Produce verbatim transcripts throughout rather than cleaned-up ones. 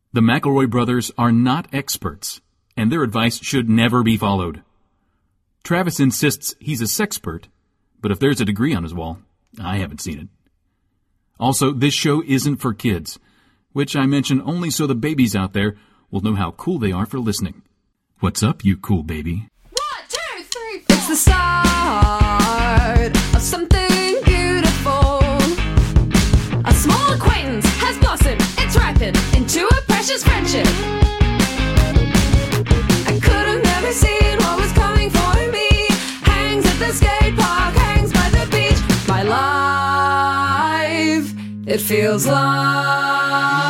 The McElroy brothers are not experts, and their advice should never be followed. Travis insists he's a sexpert, but if there's a degree on his wall, I haven't seen it. Also, this show isn't for kids, which I mention only so the babies out there will know how cool they are for listening. What's up, you cool baby? One, two, three, four. It's the start of something beautiful. A small acquaintance has blossomed, it's ripened into a precious friendship. I could have never seen what was coming for me. Hangs at the skate park, hangs by the beach. My life, it feels like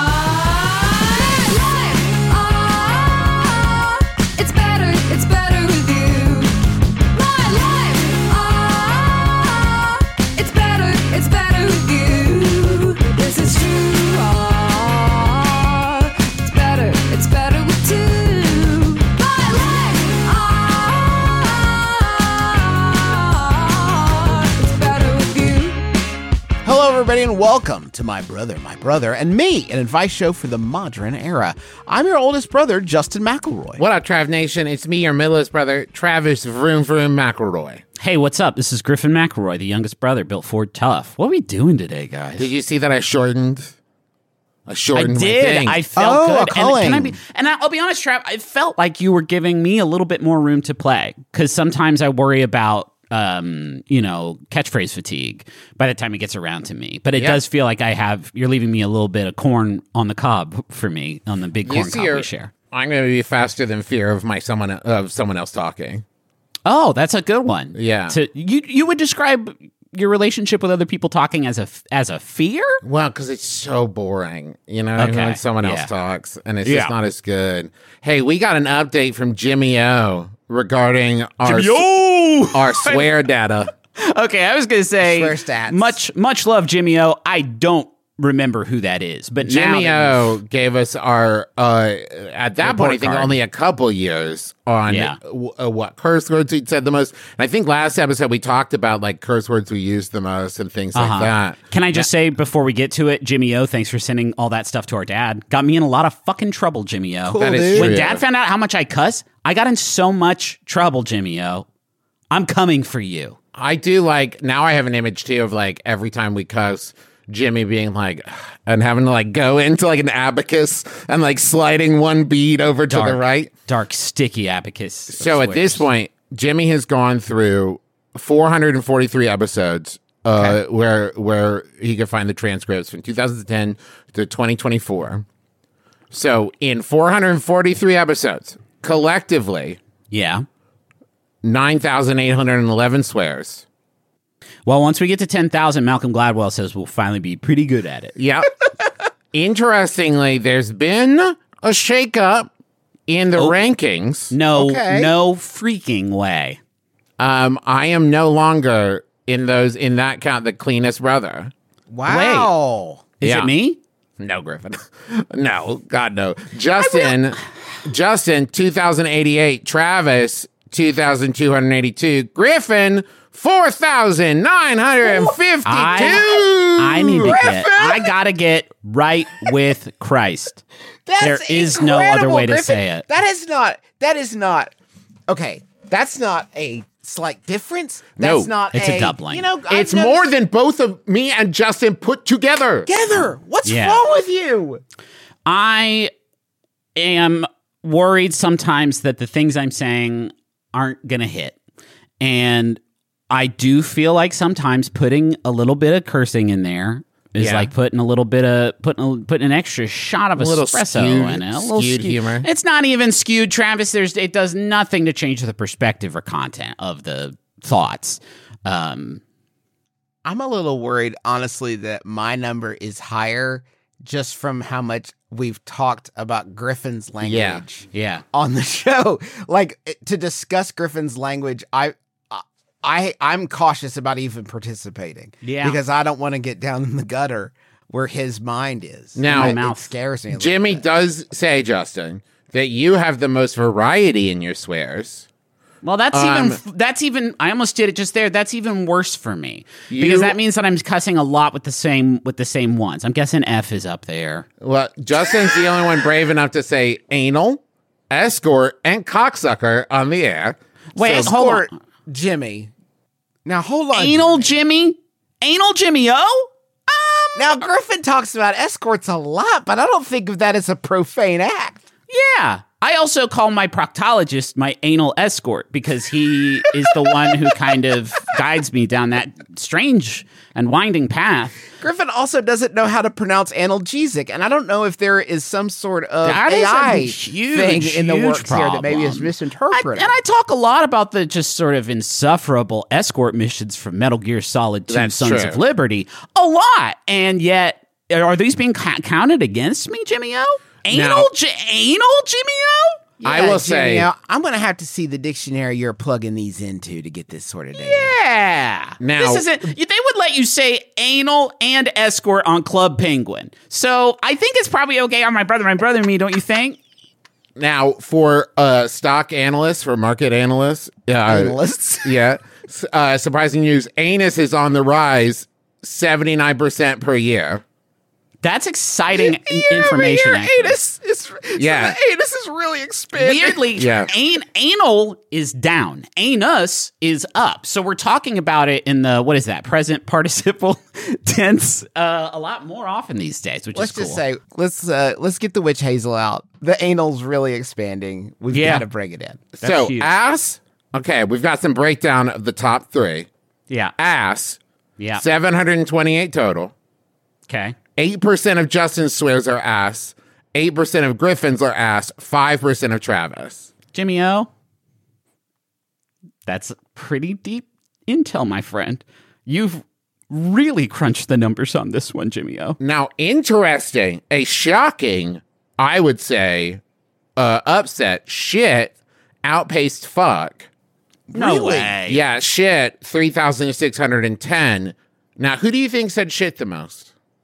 everybody, and welcome to My Brother, My Brother, and Me, an advice show for the modern era. I'm your oldest brother, Justin McElroy. What up, Trav Nation? It's me, your middlest brother, Travis Vroom Vroom McElroy. Hey, what's up? This is Griffin McElroy, the youngest brother, built Ford Tough. What are we doing today, guys? Did you see that I shortened? I shortened I did. my thing. I felt Oh, good. a And, culling. can I be, and I, I'll be honest, Trav, I felt like you were giving me a little bit more room to play, because sometimes I worry about um, you know, catchphrase fatigue by the time it gets around to me. But it Yeah. does feel like I have, you're leaving me a little bit of corn on the cob for me, on the big You corn see cob your- we share. I'm going to be faster than fear of my someone of someone else talking. Oh, that's a good one. Yeah. So you you would describe your relationship with other people talking as a as a fear? Well, because it's so boring, you know, Okay. when someone else Yeah. talks, and it's Yeah. just not as good. Hey, we got an update from Jimmy O regarding our Yo! our swear data. Okay, I was going to say Swear stats. much much love, Jimmy O. I don't remember who that is, but Jimmy now O gave us our uh, at that Report point I think card. only a couple years on Yeah. w- uh, what curse words we said the most. And I think last episode we talked about like curse words we used the most and things Uh-huh. like that. Can I just say before we get to it, Jimmy O, thanks for sending all that stuff to our dad. Got me in a lot of fucking trouble, Jimmy O. Cool, That is dude. When true. dad found out how much I cuss, I got in so much trouble, Jimmy O. I'm coming for you. I do like now I have an image too of like every time we cuss, Jimmy being like and having to like go into like an abacus and like sliding one bead over to Dark, the right. Dark, sticky abacus. So at this point, Jimmy has gone through four hundred forty-three episodes uh, where where he could find the transcripts from two thousand ten to twenty twenty-four. So in four hundred forty-three episodes, collectively, Yeah. nine thousand eight hundred eleven swears. Well, once we get to ten thousand, Malcolm Gladwell says we'll finally be pretty good at it. Yep. Interestingly, there's been a shakeup in the Oh. rankings. No, Okay. no freaking way. Um, I am no longer in those in that count the cleanest brother. Wow. Is Yeah. it me? No, Griffin. No, God, no. Justin, Justin, two thousand eighty-eight. Travis, two thousand two hundred eighty-two. Griffin, four thousand nine hundred fifty-two. I, I need to get, I gotta get right with Christ. That's There is no other incredible, way to Griffin. say it. That is not, that is not, okay, that's not a slight difference. No, That's not it's a doubling. You know, It's I've more noticed- than both of me and Justin put together. together. What's Yeah. wrong with you? I am worried sometimes that the things I'm saying aren't gonna hit. And I do feel like sometimes putting a little bit of cursing in there is Yeah. like putting a little bit of putting a, putting an extra shot of A little espresso skewed- in it. A little skewed humor. It's not even skewed, Travis. There's it does nothing to change the perspective or content of the thoughts. Um, I'm a little worried, honestly, that my number is higher just from how much we've talked about Griffin's language yeah. on the show. Like, to discuss Griffin's language, I, I, I'm cautious about even participating. Yeah. Because I don't want to get down in the gutter where his mind is. Now- I- Mouth. it scares me. A little Jimmy bit. does say, Justin, that you have the most variety in your swears. Well, that's Um, even that's even I almost did it just there. That's even worse for me You- because that means that I'm cussing a lot with the same with the same ones. I'm guessing F is up there. Well, Justin's the only one brave enough to say anal, escort, and cocksucker on the air. Wait, So- hold Or on. Jimmy. Now hold on. Anal Jimmy. Jimmy, anal Jimmy O. Now Griffin talks about escorts a lot, but I don't think of that as a profane act. Yeah. I also call my proctologist my anal escort because he is the one who kind of guides me down that strange and winding path. Griffin also doesn't know how to pronounce analgesic, and I don't know if there is some sort of That is A I a huge, thing in the huge works here that maybe is problem. I, misinterpreted. and I talk a lot about the just sort of insufferable escort missions from Metal Gear Solid two That's Sons true. of Liberty. A lot. And yet, are these being ca- counted against me, Jimmy O? Anal, Now- J- anal Jimmy O? I Yeah, will Jimmy, say- now, I'm going to have to see the dictionary you're plugging these into to get this sort of data. Yeah. Now- this isn't. They would let you say anal and escort on Club Penguin. So I think it's probably okay on my brother, my brother, and me. Don't you think? Now, for uh, stock analysts, for market analysts, uh, Analysts. yeah, s- uh, surprising news: anus is on the rise, seventy nine percent per year. That's exciting information. actually. Anus is, Yeah. so the anus is really expanding. Weirdly, Yeah. an- anal is down. Anus is up. So we're talking about it in the, what is that, present participle tense uh, a lot more often these days, which Let's is cool. just say, let's uh, let's get the witch hazel out. The anal's really expanding. We've Yeah. got to bring it in. so huge. ass. Okay, we've got some breakdown of the top three. yeah. Ass, Yeah. seven hundred twenty-eight total. Okay. Eight percent of Justin's swears are ass. Eight percent of Griffin's are ass. Five percent of Travis. Jimmy O, that's pretty deep intel, my friend. You've really crunched the numbers on this one, Jimmy O. Now, interesting, a shocking, I would say, uh, upset. Shit outpaced fuck. No Really? way. Yeah, shit, three thousand six hundred ten. Now, who do you think said shit the most?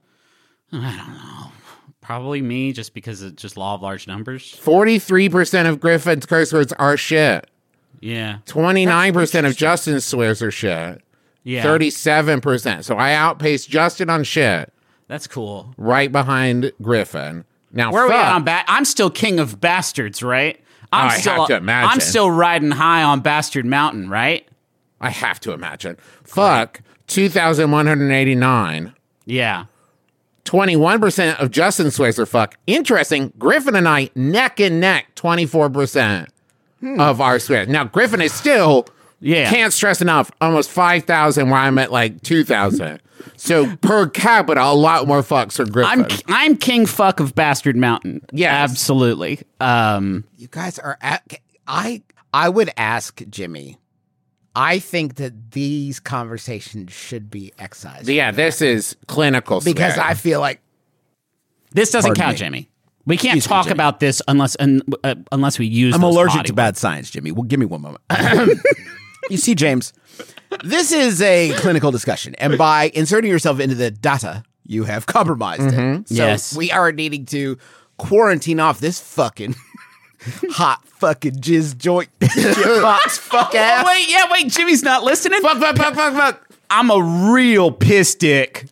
Probably me, just because it's just law of large numbers. forty-three percent of Griffin's curse words are shit. Yeah. twenty-nine percent of Justin's swears are shit. Yeah. thirty-seven percent. So I outpaced Justin on shit, That's cool. right behind Griffin. Now, Where are we fuck, at on ba- I'm still king of bastards, right? I'm I still, have to imagine. I'm still riding high on Bastard Mountain, right? I have to imagine. Fuck, two thousand one hundred eighty-nine. Yeah. twenty-one percent of Justin swears are fuck. Interesting. Griffin and I neck and neck, twenty-four percent of our swears. Now, Griffin is still, Yeah. can't stress enough, almost five thousand, where I'm at like two thousand. So per capita, a lot more fucks for Griffin. I'm I'm king fuck of Bastard Mountain. Yes. Absolutely. Um You guys are at. I I would ask Jimmy. I think that these conversations should be excised yeah, this is clinical because swearing. I feel like this doesn't Pardon count, me. Jimmy. We can't Excuse me, talk Jimmy. about this unless un, uh, unless we use I'm those allergic body to bad science, Jimmy. Well, give me one moment. You see, James, this is a clinical discussion, and by inserting yourself into the data, you have compromised it. So Yes. we are needing to quarantine off this fucking hot fucking jizz joint box fuck Oh, ass. wait, yeah, wait. Jimmy's not listening. fuck, fuck, fuck, fuck, fuck. I'm a real piss dick.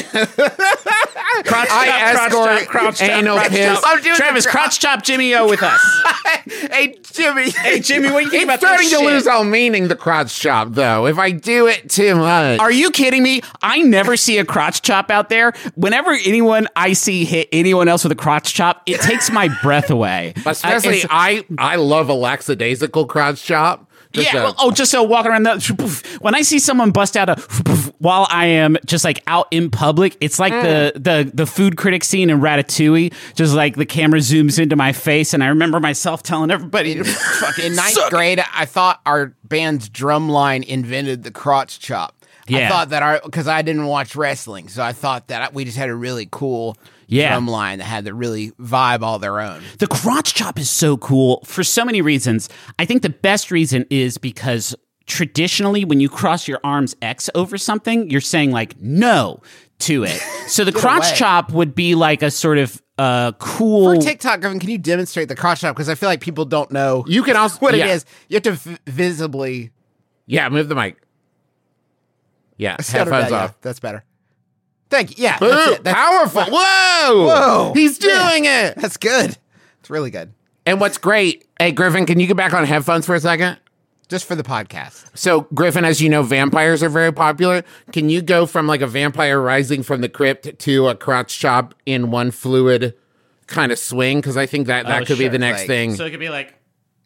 crotch I chop, escort crotch chop, crotch chop, anal crotch piss. chop. I'm doing Travis, the cr- crotch chop Jimmy O with us. Hey, Jimmy. Hey, Jimmy, what do you think It's about starting this to shit? lose all meaning, the crotch chop, though. If I do it too much. Are you kidding me? I never see a crotch chop out there. Whenever anyone I see hit anyone else with a crotch chop, it takes my breath away. Especially, Uh, it's- I, I love a lackadaisical crotch chop. Just yeah. a- well, oh, just so walking around the when I see someone bust out a while I am just like out in public, it's like the the the food critic scene in Ratatouille. Just like the camera zooms into my face, and I remember myself telling everybody to fucking In ninth suck it. grade, I thought our band's drum line invented the crotch chop. I Yeah. thought that our because I didn't watch wrestling, so I thought that we just had a really cool Yeah. drum line that had the really vibe all their own. The crotch chop is so cool for so many reasons. I think the best reason is because traditionally, when you cross your arms X over something, you're saying like no to it. So the crotch away. chop would be like a sort of uh, cool. For TikTok, Griffin, can you demonstrate the cross chop? Because I feel like people don't know You can also what yeah. it is. You have to v- visibly. Yeah, move the mic. Yeah, Set it headphones down, off. yeah, that's better. Thank you. Yeah, Ooh, that's it. That's, powerful. Whoa. Whoa. He's doing it. That's good. It's really good. And what's great, hey, Griffin, can you get back on headphones for a second? Just for the podcast. So, Griffin, as you know, vampires are very popular. Can you go from like a vampire rising from the crypt to a crotch chop in one fluid kind of swing? Because I think that, that Oh, could be sure. the next Like- thing. So it could be like,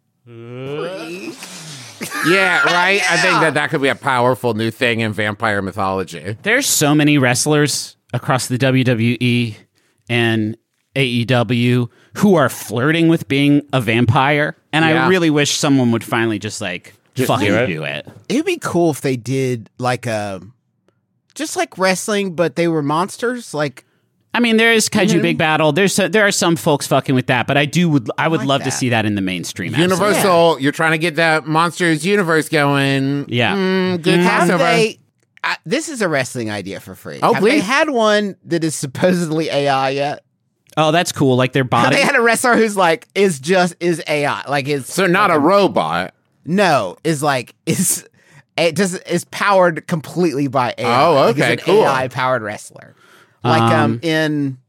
Yeah, right? I think that that could be a powerful new thing in vampire mythology. there's so many wrestlers across the W W E and A E W who are flirting with being a vampire, and Yeah. I really wish someone would finally just like Just fucking do it. do it. It'd be cool if they did like a, just like wrestling, but they were monsters. Like, I mean, there is Kaiju Mhm. Big Battle. There's there are some folks fucking with that, but I do would I would like love to that. see that in the mainstream. Universal, you're trying to get that Monsters universe going. Yeah. Mm, good have crossover. they? Uh, this is a wrestling idea for free. Oh, have they please. had one that is supposedly A I yet? Oh, that's cool. Like their Have body. they had a wrestler who's like is just is A I? Like is So not a robot. no is like is it just is powered completely by A I. Oh, Like, okay, is an cool. A I powered wrestler. Like um, Um, in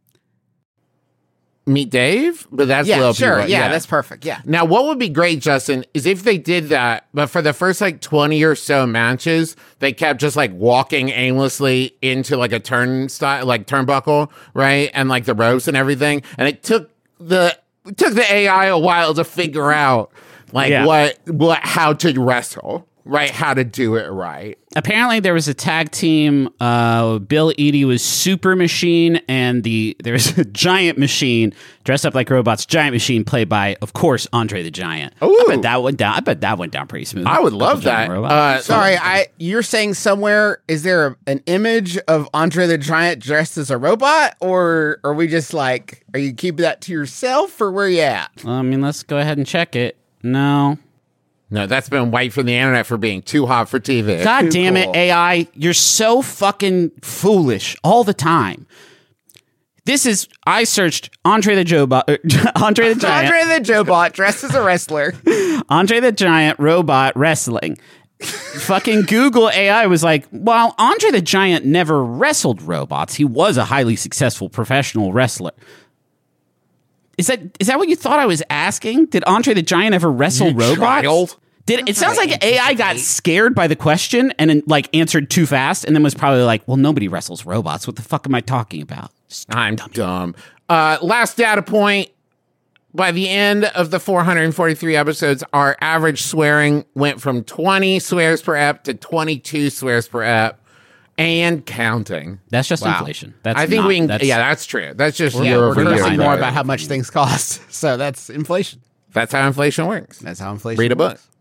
Meet Dave? But that's yeah Lil sure Peep, yeah, that's perfect yeah. Now, what would be great, Justin, is if they did that, but for the first like twenty or so matches, they kept just like walking aimlessly into like a turnstile, like turnbuckle, right? And like the ropes and everything. And it took the it took the A I a while to figure out like Yeah. what what how to wrestle, right? How to do it right. Apparently, there was a tag team. Uh, Bill Eadie was Super Machine, and the there was a Giant Machine dressed up like robots. Giant Machine played by, of course, Andre the Giant. I Ooh. bet that went down. I bet that went down pretty smooth. I would love Couple giant that. robots. Uh, Sorry, I you're saying somewhere is there a, an image of Andre the Giant dressed as a robot, or are we just like are you keeping that to yourself, or where you at? I mean, let's go ahead and check it. No. No, that's been wiped from the internet for being too hot for T V. God Too damn it, cool. A I. You're so fucking foolish all the time. This is, I searched Andre the Joe Bot, Andre the Giant, Andre the Joe-Bot dressed as a wrestler. Andre the Giant robot wrestling. Fucking Google A I was like, while Andre the Giant never wrestled robots, he was a highly successful professional wrestler. Is that is that what you thought I was asking? Did Andre the Giant ever wrestle You robots? child. Did it sounds like A I got scared by the question and then like answered too fast and then was probably like, well, nobody wrestles robots. What the fuck am I talking about? I'm dumb. Uh, last data point. By the end of the four hundred forty-three episodes, our average swearing went from twenty swears per ep to twenty-two swears per ep and counting. That's just Wow. inflation. That's I think not- we can, that's- yeah, that's true. That's just Yeah, year we're over going year. to see know. more about how much things cost. So that's inflation. That's how inflation works. That's how inflation Read a book. works.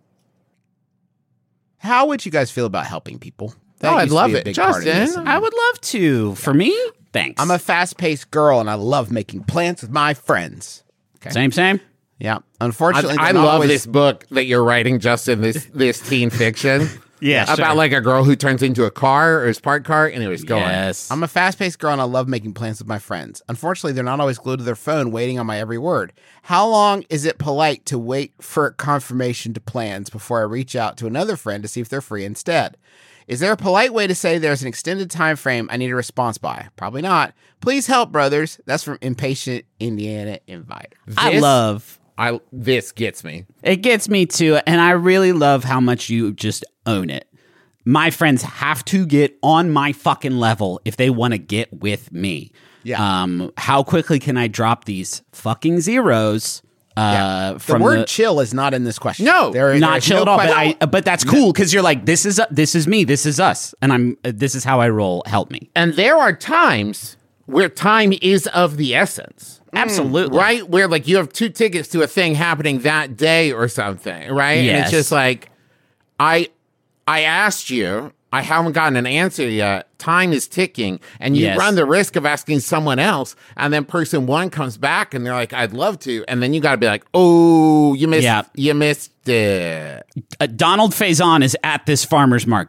How would you guys feel about helping people? That Oh, I'd used to love be a it. big part of this. Justin. I would love to. For me, thanks. I'm a fast-paced girl, and I love making plans with my friends. Okay. same same. Yeah. I, Unfortunately, I they're not love always- this book that you're writing, Justin, this this teen fiction. Yeah, About sure. like a girl who turns into a car or is parked car. Anyways, go on. Yes. I'm a fast-paced girl, and I love making plans with my friends. Unfortunately, they're not always glued to their phone, waiting on my every word. How long is it polite to wait for confirmation to plans before I reach out to another friend to see if they're free instead? Is there a polite way to say there's an extended time frame I need a response by? Probably not. Please help, brothers. That's from Impatient Indiana Inviter. I This- love I this gets me. it gets me too, and I really love how much you just own it. My friends have to get on my fucking level if they want to get with me. Yeah. Um, how quickly can I drop these fucking zeros? Uh, The from word the, chill is not in this question. No, There- not there's chill no at all, but question. I. But that's cool because you're like, this is this is me, this is us, and I'm. Uh, this is how I roll. Help me. And there are times where time is of the essence. Absolutely. Right? Where like you have two tickets to a thing happening that day or something, right? And Yes. it's just like I I asked you, I haven't gotten an answer yet. Time is ticking, and you Yes. run the risk of asking someone else, and then person one comes back and they're like, I'd love to, and then you gotta be like, oh, you missed Yeah. you missed it. Uh, Donald Faison is at this farmer's market,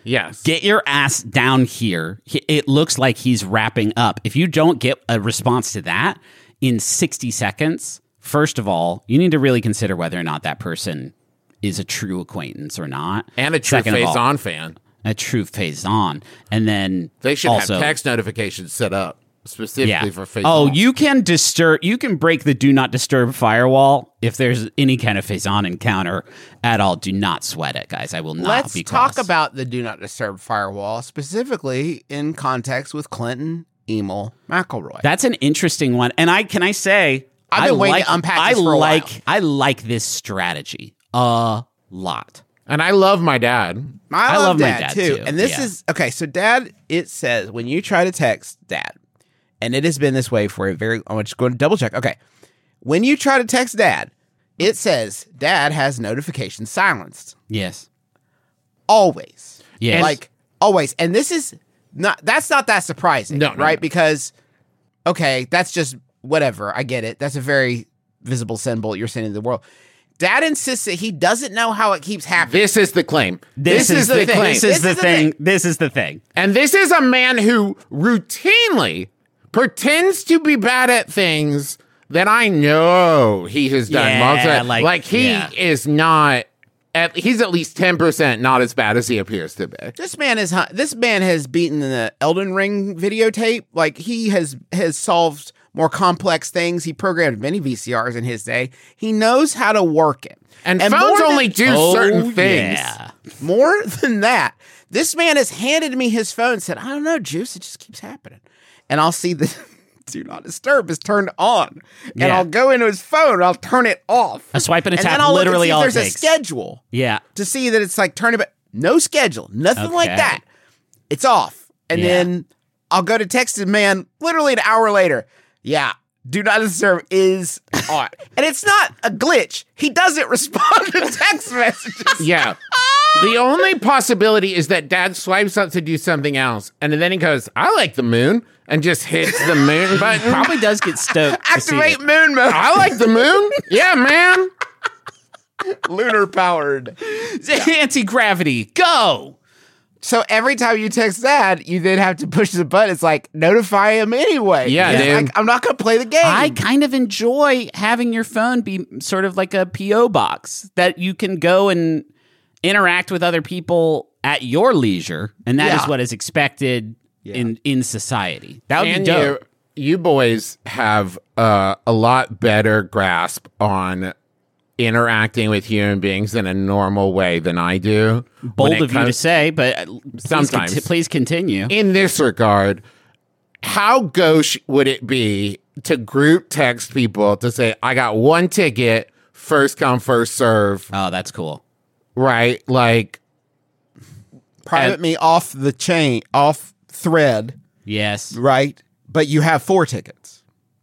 Yes. Get your ass down here. He- It looks like he's wrapping up. If you don't get a response to that in sixty seconds, first of all, you need to really consider whether or not that person is a true acquaintance or not. And a true Second of all, Faison fan. a true Faison. And then They should also, have text notifications set up specifically for Faison. Oh, you can disturb. You can break the do not disturb firewall if there's any kind of Faison encounter at all. Do not sweat it, guys. I will not Let's be talk cross. about the Do Not Disturb firewall, specifically in context with Clinton Emil McElroy. That's an interesting one. And I can I say I've been I waiting like, to unpack I this for a like while. I like this strategy a lot. And I love my dad. I, I love, love my dad, dad, too. too. And this Yeah. is okay. So, dad, it says when you try to text dad, and it has been this way for a very. I'm just going to double check. Okay, when you try to text dad, it says dad has notifications silenced. Yes. Always. Yes. Like always. And this is not. That's not that surprising, No, no, right? no. Because okay, that's just whatever. I get it. That's a very visible symbol you're sending to the world. Dad insists that he doesn't know how it keeps happening. This is the claim. This, is, the thing. This, This is the is the thing. thing. This is the thing. And this is a man who routinely pretends to be bad at things that I know he has done. Yeah, most of- like- like he yeah. is not. At, he's at least ten percent not as bad as he appears to be. This man is hu- this man has beaten the Elden Ring videotape. Like he has has solved more complex things. He programmed many V C Rs in his day. He knows how to work it. And, more phones than- only do Oh, certain things. yeah. More than that, this man has handed me his phone and said, I don't know, Juice, it just keeps happening. And I'll see the do not disturb is turned on. And Yeah. I'll go into his phone and I'll turn it off. A swipe and a and tap, then I'll literally look all and see it if there's takes. a schedule Yeah. to see that it's like turn it back. No schedule, nothing like Okay. that. It's off. And Yeah. then I'll go to text him, man, literally an hour later. Yeah, do not disturb is on. And it's not a glitch. He doesn't respond to text messages. Yeah. The only possibility is that dad swipes up to do something else. And then he goes, I like the moon, and just hits the moon button. Probably does get stoked. to see Activate it. moon mode. I like the moon. Yeah, man. Lunar powered. Anti-gravity. Go. So every time you text dad, you then have to push the button. It's like notify him anyway. Yeah, It's dude. like, I'm not going to play the game. I kind of enjoy having your phone be sort of like a P O box that you can go and interact with other people at your leisure, and that is Yeah. what is expected in in society. That would And be you, dope. you boys have uh, a lot better grasp on interacting with human beings in a normal way than I do. when Bold it of you to comes- say, but uh, please Sometimes. conti- please continue. In this regard, how gauche would it be to group text people to say, I got one ticket, first come, first serve, Oh, that's cool. right? Like, Private and- me off the chain, off thread, Yes. right? But you have four tickets,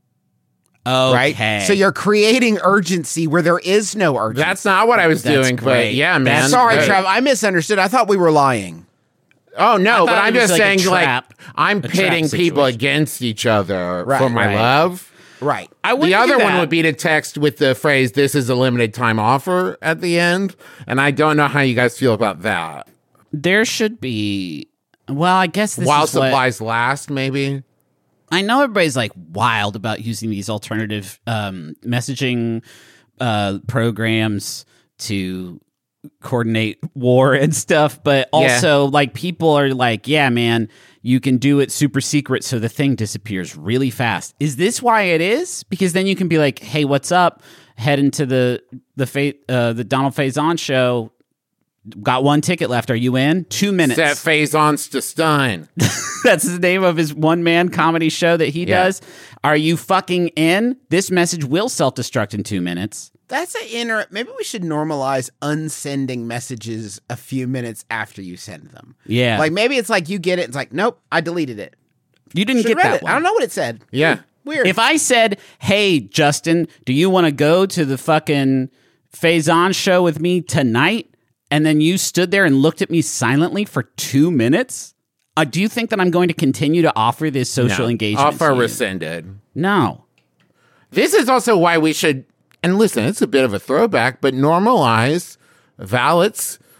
Okay. right? So you're creating urgency where there is no urgency. that's not what I was That's doing, great. but yeah, man. Sorry, Uh, Trav. I misunderstood. I thought we were lying. Oh, no, but thought I'm it was just like a saying, trap. like, I'm A trap pitting people situation. against each other Right, for my right. love. Right. I wouldn't The do other one that. would be to text with the phrase, this is a limited time offer at the end. And I don't know how you guys feel about that. There should be. Well, I guess this While is what- supplies last, maybe. I know everybody's like wild about using these alternative um, messaging uh, programs to coordinate war and stuff, but also like people are like, yeah, man, you can do it super secret so the thing disappears really fast. Is this why it is? Because then you can be like, hey, what's up? Head into the the fa- uh, the Donald Faison show. Got one ticket left. Are you in? Two minutes. Set Faisons to stun. That's the name of his one man comedy show that he Yeah. does. Are you fucking in? This message will self destruct in two minutes. That's an inner. Maybe we should normalize unsending messages a few minutes after you send them. Yeah. Like maybe it's like you get it. It's like, nope, I deleted it. You didn't Should've get read that it. one. I don't know what it said. Yeah. Weird. If I said, hey, Justin, do you want to go to the fucking Faison show with me tonight? And then you stood there and looked at me silently for two minutes? Uh, do you think that I'm going to continue to offer this social No. engagement? Offer to you? rescinded. No. This is also why we should, and listen, it's a bit of a throwback, but normalize valets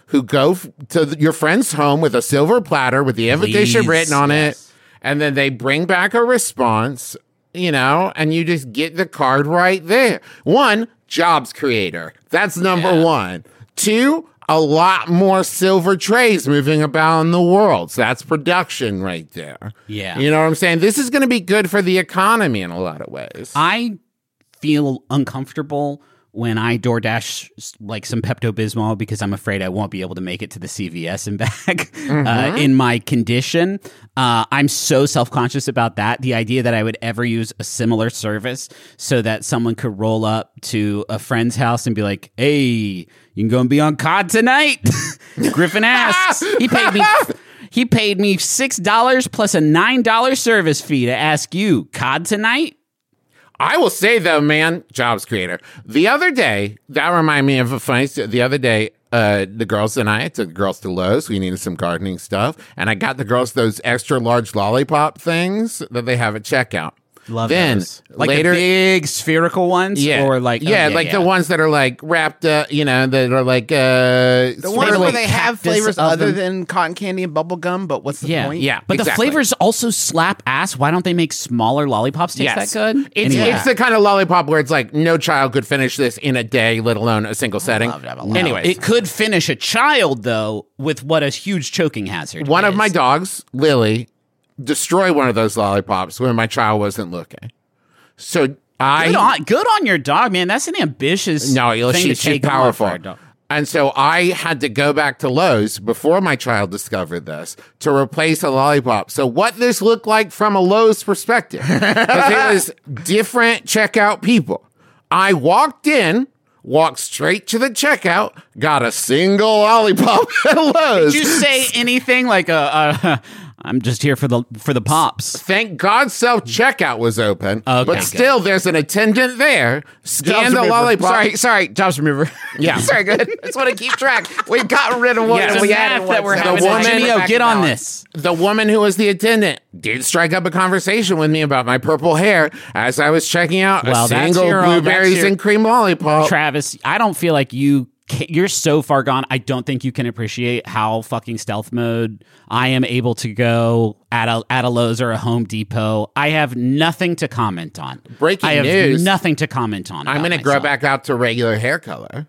who go f- to th- your friend's home with a silver platter with the invitation Please, written on yes. it, and then they bring back a response, you know, and you just get the card right there. One, jobs creator. That's number Yeah. one. Two, a lot more silver trays moving about in the world. So that's production right there. Yeah. You know what I'm saying? This is going to be good for the economy in a lot of ways. I feel uncomfortable when I DoorDash like some Pepto-Bismol because I'm afraid I won't be able to make it to the C V S and back Mm-hmm. uh, in my condition. Uh, I'm so self-conscious about that. The idea that I would ever use a similar service so that someone could roll up to a friend's house and be like, hey, you can go and be on C O D tonight. Griffin asks. He paid me... He paid me six dollars plus a nine dollars service fee to ask you, C O D tonight? I will say though, man, jobs creator. The other day, that reminded me of a funny. The other day, uh, the girls and I took the girls to Lowe's. We needed some gardening stuff, and I got the girls those extra large lollipop things that they have at checkout. Love then those. Like later, the big spherical ones? yeah, Or like, yeah, oh, like yeah. the ones that are like wrapped, uh, you know, that are like uh, The ones where they have cactus flavors of other them. than cotton candy and bubble gum, but what's the Yeah, point? yeah, But the exactly. flavors also slap ass. Why don't they make smaller lollipops taste Yes. that good? It's, Anyway. it's the kind of lollipop where it's like no child could finish this in a day, let alone a single setting. love to have a lot. Anyways, It could finish a child, though, with what a huge choking hazard one is. of my dogs, Lily, destroyed one of those lollipops when my child wasn't looking. So I Good on, good on your dog, man. That's an ambitious no, you know, thing she, to she's take on powerful. for a dog. And so I had to go back to Lowe's before my child discovered this to replace a lollipop. So what this looked like from a Lowe's perspective, because it was different checkout people. I walked in, walked straight to the checkout, got a single lollipop at Lowe's. Did you say anything like, uh, uh, I'm just here for the for the pops? Thank God self checkout was open, Okay, but good. still there's an attendant there. Scan Jobs the remover. lollipop. Sorry, sorry, jobs remover. Yeah. sorry, good. I just want to keep track. We've gotten rid of one. Yeah. and The we added math one. that we're so having. The woman- Jimmy, oh, back get to on balance. this. The woman who was the attendant did strike up a conversation with me about my purple hair as I was checking out Well, a that's single your own- that's blueberries your- and cream lollipop. Travis, I don't feel like you. Can, you're so far gone. I don't think you can appreciate how fucking stealth mode I am able to go at a at a Lowe's or a Home Depot. I have nothing to comment on. Breaking I have news. nothing to comment on. I'm about going to grow myself. back out to regular hair color.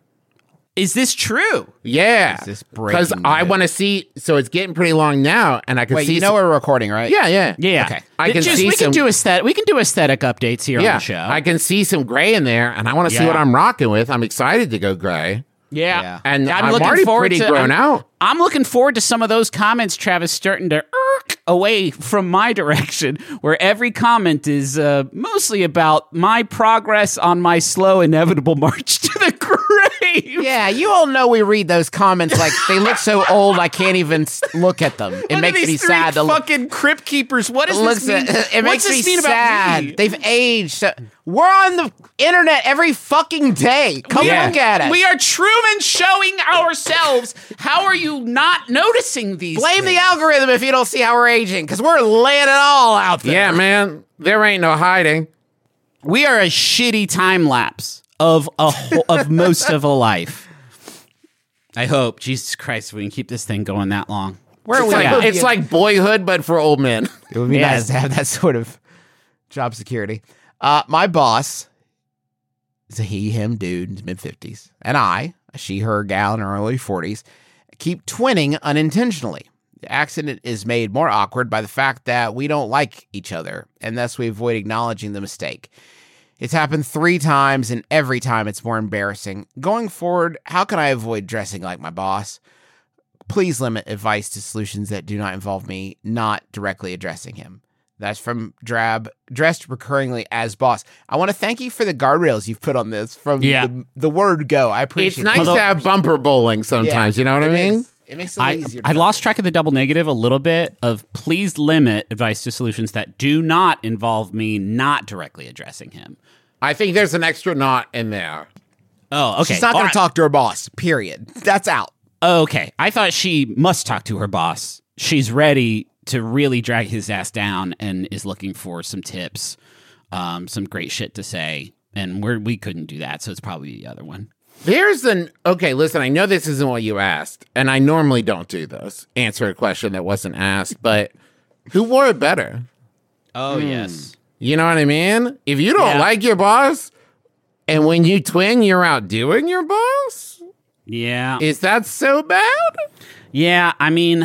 Is this true? Yeah. Is this Because breaking I news? want to see, so it's getting pretty long now, and I can Wait, see you know some- we're recording, right? Yeah, yeah. Yeah. Okay. I can Just- see we some- can do aesthetic. We can do aesthetic updates here on Yeah, the show. I can see some gray in there, and I want to see Yeah. what I'm rocking with. I'm excited to go gray. yeah. Yeah. And I'm I'm, looking already forward pretty to- grown I'm- out. I'm looking forward to some of those comments, Travis, starting to irk away from my direction, where every comment is uh, mostly about my progress on my slow, inevitable march to the grave. Yeah, you all know we read those comments like they look so old I can't even s- look at them. It Look at makes these me three sad to look. fucking crypt keepers. What does Listen, this mean? it What's makes this me mean about sad. me? They've aged. So- We're on the internet every fucking day. Come We are- look at us. We are Truman showing ourselves. How are you not noticing these? Blame the things? algorithm if you don't see how we're aging, because we're laying it all out there. Yeah, man. There ain't no hiding. We are a shitty time lapse of a whole, of most of a life. I hope, Jesus Christ, we can keep this thing going that long. Where are It's we like, at? it's like Boyhood, but for old men. It would be Yes. nice to have that sort of job security. Uh, my boss is a he, him dude in his mid fifties, and I, a she, her gal in her early forties, keep twinning unintentionally. The accident is made more awkward by the fact that we don't like each other, and thus we avoid acknowledging the mistake. It's happened three times, and every time it's more embarrassing. Going forward, how can I avoid dressing like my boss? Please limit advice to solutions that do not involve me not directly addressing him. That's from Drab, dressed recurringly as boss. I want to thank you for the guardrails you've put on this from Yeah. the, the word go. I appreciate It's it. nice Although- to have bumper bowling sometimes. You know what I It mean? is. It makes it I, easier. to I find. lost track of the double negative a little bit of please limit advice to solutions that do not involve me not directly addressing him. I think there's an extra knot in there. Oh, okay. She's not All going right. to talk to her boss, period. That's out. Okay. I thought she must talk to her boss. She's ready to really drag his ass down and is looking for some tips, um, some great shit to say. And we're, we couldn't do that, so it's probably the other one. There's an okay. Listen, I know this isn't what you asked, and I normally don't do this. Answer a question that wasn't asked, but who wore it better? Oh yes. You know what I mean? If you don't Yeah. like your boss, and when you twin, you're outdoing your boss. Yeah. Is that so bad? Yeah. I mean,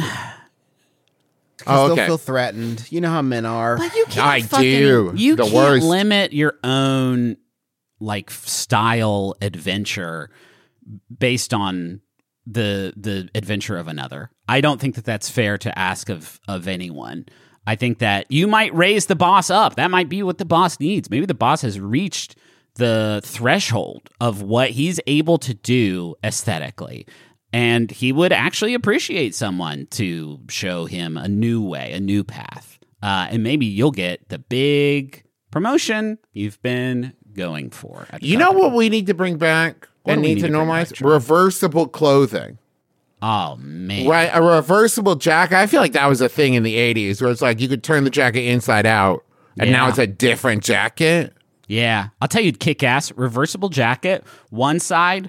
Oh, They'll okay. feel threatened. You know how men are. but you can't. I fucking, do. You The can't worst. limit your own like f- style adventure based on the the adventure of another. I don't think that that's fair to ask of of anyone. I think that you might raise the boss up. That might be what the boss needs. Maybe the boss has reached the threshold of what he's able to do aesthetically. And he would actually appreciate someone to show him a new way, a new path. Uh, and maybe you'll get the big promotion you've been going for. at the You know company. what we need to bring back What and do we need need to to bring normalize? back, Troy? Reversible clothing. Oh, man. Right, a reversible jacket. I feel like that was a thing in the eighties where it's like you could turn the jacket inside out, and now Yeah. it's a different jacket. Yeah. I'll tell you, kick ass, reversible jacket, one side,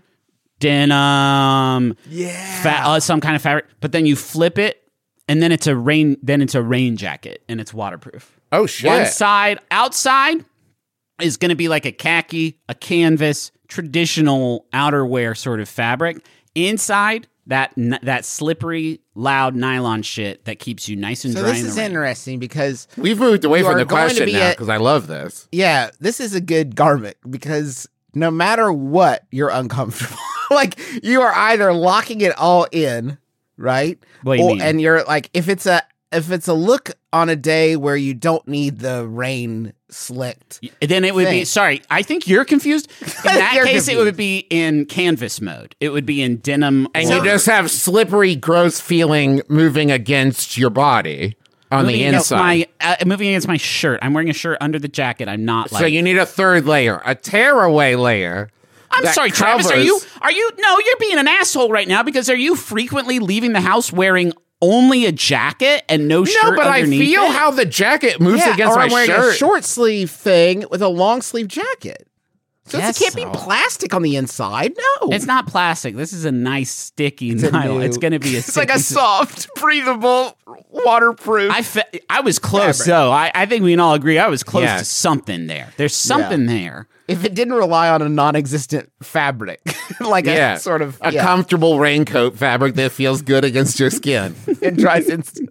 denim, Yeah. fa- uh, some kind of fabric, but then you flip it, and then it's a rain, then it's a rain jacket, and it's waterproof. Oh shit! One side outside is going to be like a khaki, a canvas, traditional outerwear sort of fabric. Inside, that n- that slippery, loud nylon shit that keeps you nice and So dry this in the is rain. interesting because We've moved away You from are the going to question be now a- because I love this. yeah, this is a good garment because no matter what, you're uncomfortable. Like you are either locking it all in, right? What do you Or- mean? And you're like, if it's a if it's a look on a day where you don't need the rain slicked. Then it would be, thing. sorry, I think you're confused. In that You're case, it confused. would be in canvas mode. It would be in denim. And or- you just have slippery, gross feeling moving against your body on moving the against inside. My, uh, moving against my shirt. I'm wearing a shirt under the jacket. I'm not like. So you need a third layer, a tearaway layer. I'm that sorry, Travis. Are covers- you? Are you? No, you're being an asshole right now because are you frequently leaving the house wearing only a jacket and no shirt? No, but I underneath feel it? how the jacket moves Yeah, against or my I'm wearing shirt. a short sleeve thing with a long sleeve jacket. So Guess it can't so. be plastic on the inside. No, It's not plastic. This is a nice sticky a nylon. new- It's going to be a. It's like a sticky- soft, breathable, waterproof. I fe- I was close Fabric. though. I, I think we can all agree I was close Yeah. to something there. There's something there. if it didn't rely on a non-existent fabric, like Yeah, a sort of a yeah, comfortable raincoat fabric that feels good against your skin. it dries instantly.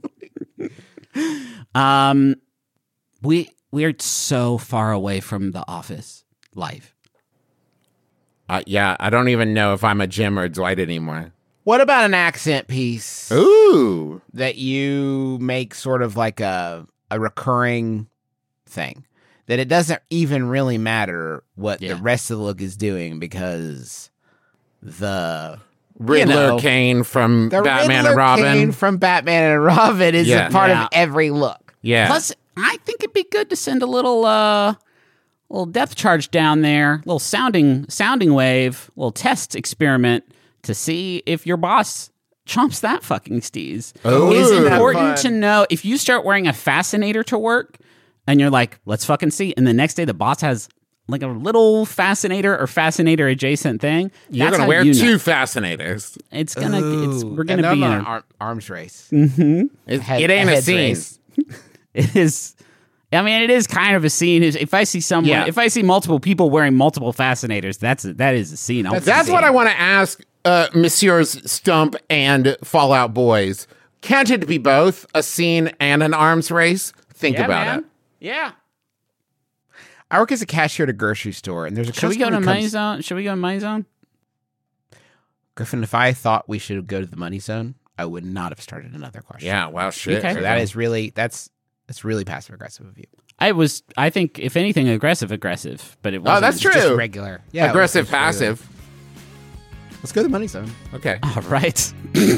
Um, we we are so far away from the office life. Uh, yeah, I don't even know if I'm a Jim or a Dwight anymore. What about an accent piece Ooh, that you make sort of like a a recurring thing? That it doesn't even really matter what Yeah. the rest of the look is doing because the Riddler you know, Kane from the Batman Riddler and Robin. Kane from Batman and Robin is Yeah. a part Yeah. of every look. Yeah, Plus, I think it'd be good to send a little uh little depth charge down there, little sounding sounding wave, little test experiment to see if your boss chomps that fucking steez. Oh. It's Ooh. important Fun. to know if you start wearing a fascinator to work and you're like, let's fucking see, and the next day the boss has like a little fascinator or fascinator adjacent thing. you're that's gonna how wear you two know. fascinators. It's gonna. It's, we're And gonna they're be in on a. an ar- arms race. It, Head- it ain't a heads scene. race. It is. I mean, it is kind of a scene. If I see someone, Yeah. if I see multiple people wearing multiple fascinators, that's a, that is a scene. I'll That's see. what I want to ask, uh, Messieurs Stump and Fallout Boys. Can't it be both a scene and an arms race? Think Yeah, about man. it. Yeah. I work as a cashier at a grocery store, and there's a Should we go customer to who Money comes- Zone? Should we go to Money Zone? Griffin, if I thought we should go to the money zone, I would not have started another question. Yeah, wow, shit. Okay. So that is really that's that's really passive aggressive of you. I was. I think if anything, aggressive, aggressive, but it was. Oh, that's true. Just regular. Yeah. it was aggressive, just regular. passive. Let's go to the money zone. Okay. All right.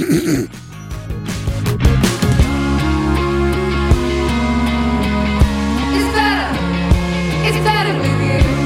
It's better. It's better with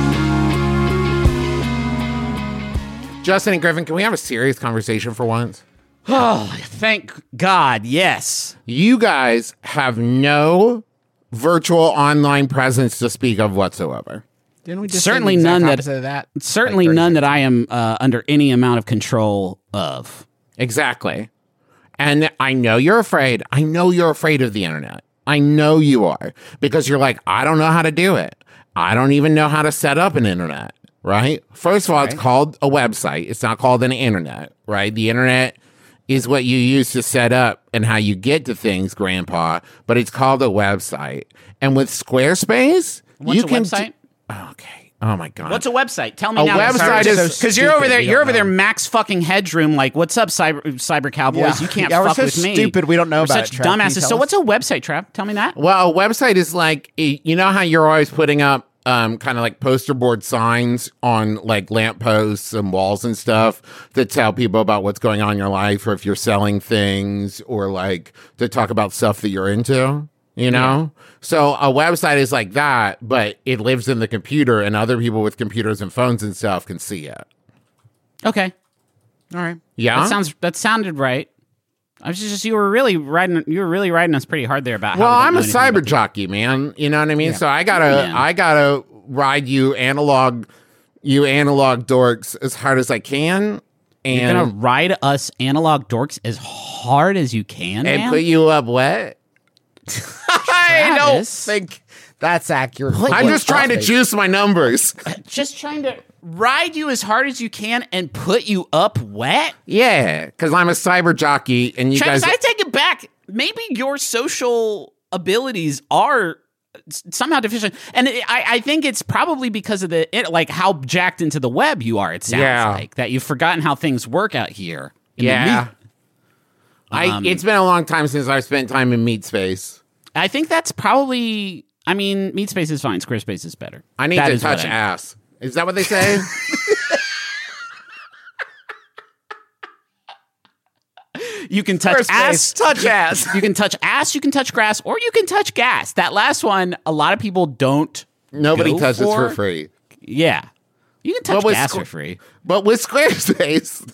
you. Justin and Griffin, can we have a serious conversation for once? Oh, thank God. Yes. You guys have no virtual online presence to speak of whatsoever. Didn't we just Certainly say the exact none that- opposite of that? Certainly Like, none that I am uh, under any amount of control of. Exactly. And I know you're afraid. I know you're afraid of the internet. I know you are because you're like, I don't know how to do it. I don't even know how to set up an internet, right? First of all, Right. it's called a website. It's not called an internet, right? The internet is what you use to set up and how you get to things, Grandpa, but it's called a website. And with Squarespace, What's you a can website? do- okay. Oh my God. What's a website? Tell me A now. website is because you're over stupid. there. We You're don't over there, know. Max fucking Headroom. Like, what's up, cyber cyber cowboys? Yeah. You can't Yeah, we're fuck so with me. stupid, we don't know We're about such it, Trav. Can you dumbasses. tell So, us? what's a website, Trav? Tell me that. Well, a website is like, you know how you're always putting up um, kind of like poster board signs on like lampposts and walls and stuff that tell people about what's going on in your life, or if you're selling things, or like to talk about stuff that you're into, you know? So a website is like that, but it lives in the computer, and other people with computers and phones and stuff can see it. Okay, All right. Yeah? that sounds that sounded right. I was just you were really riding you were really riding us pretty hard there about. Well, how we don't I'm know a anything cyber about jockey, man. You know what I mean? So I gotta, Yeah. I gotta ride you analog, you analog dorks as hard as I can, the- You're and gonna ride us analog dorks as hard as you can, and man? put you up wet. I don't Travis. think. That's accurate. I'm just trying to juice my numbers. Just trying to ride you as hard as you can and put you up wet. Yeah, because I'm a cyber jockey, and you Travis, guys. I take it back. Maybe your social abilities are s- somehow deficient, and it, I, I think it's probably because of the it, like how jacked into the web you are. It sounds Yeah. like that you've forgotten how things work out here. in the yeah, meat. I. Um, it's been a long time since I've spent time in meat space. I think that's probably. I mean, MeatSpace is fine. Squarespace is better. I need That to is what touch I- ass. Is that what they say? You can touch ass, touch ass. You can touch ass. You can touch grass, or you can touch gas. That last one, a lot of people don't. Nobody go touches for. for free. Yeah, you can touch But with gas Squ- for free. But with Squarespace,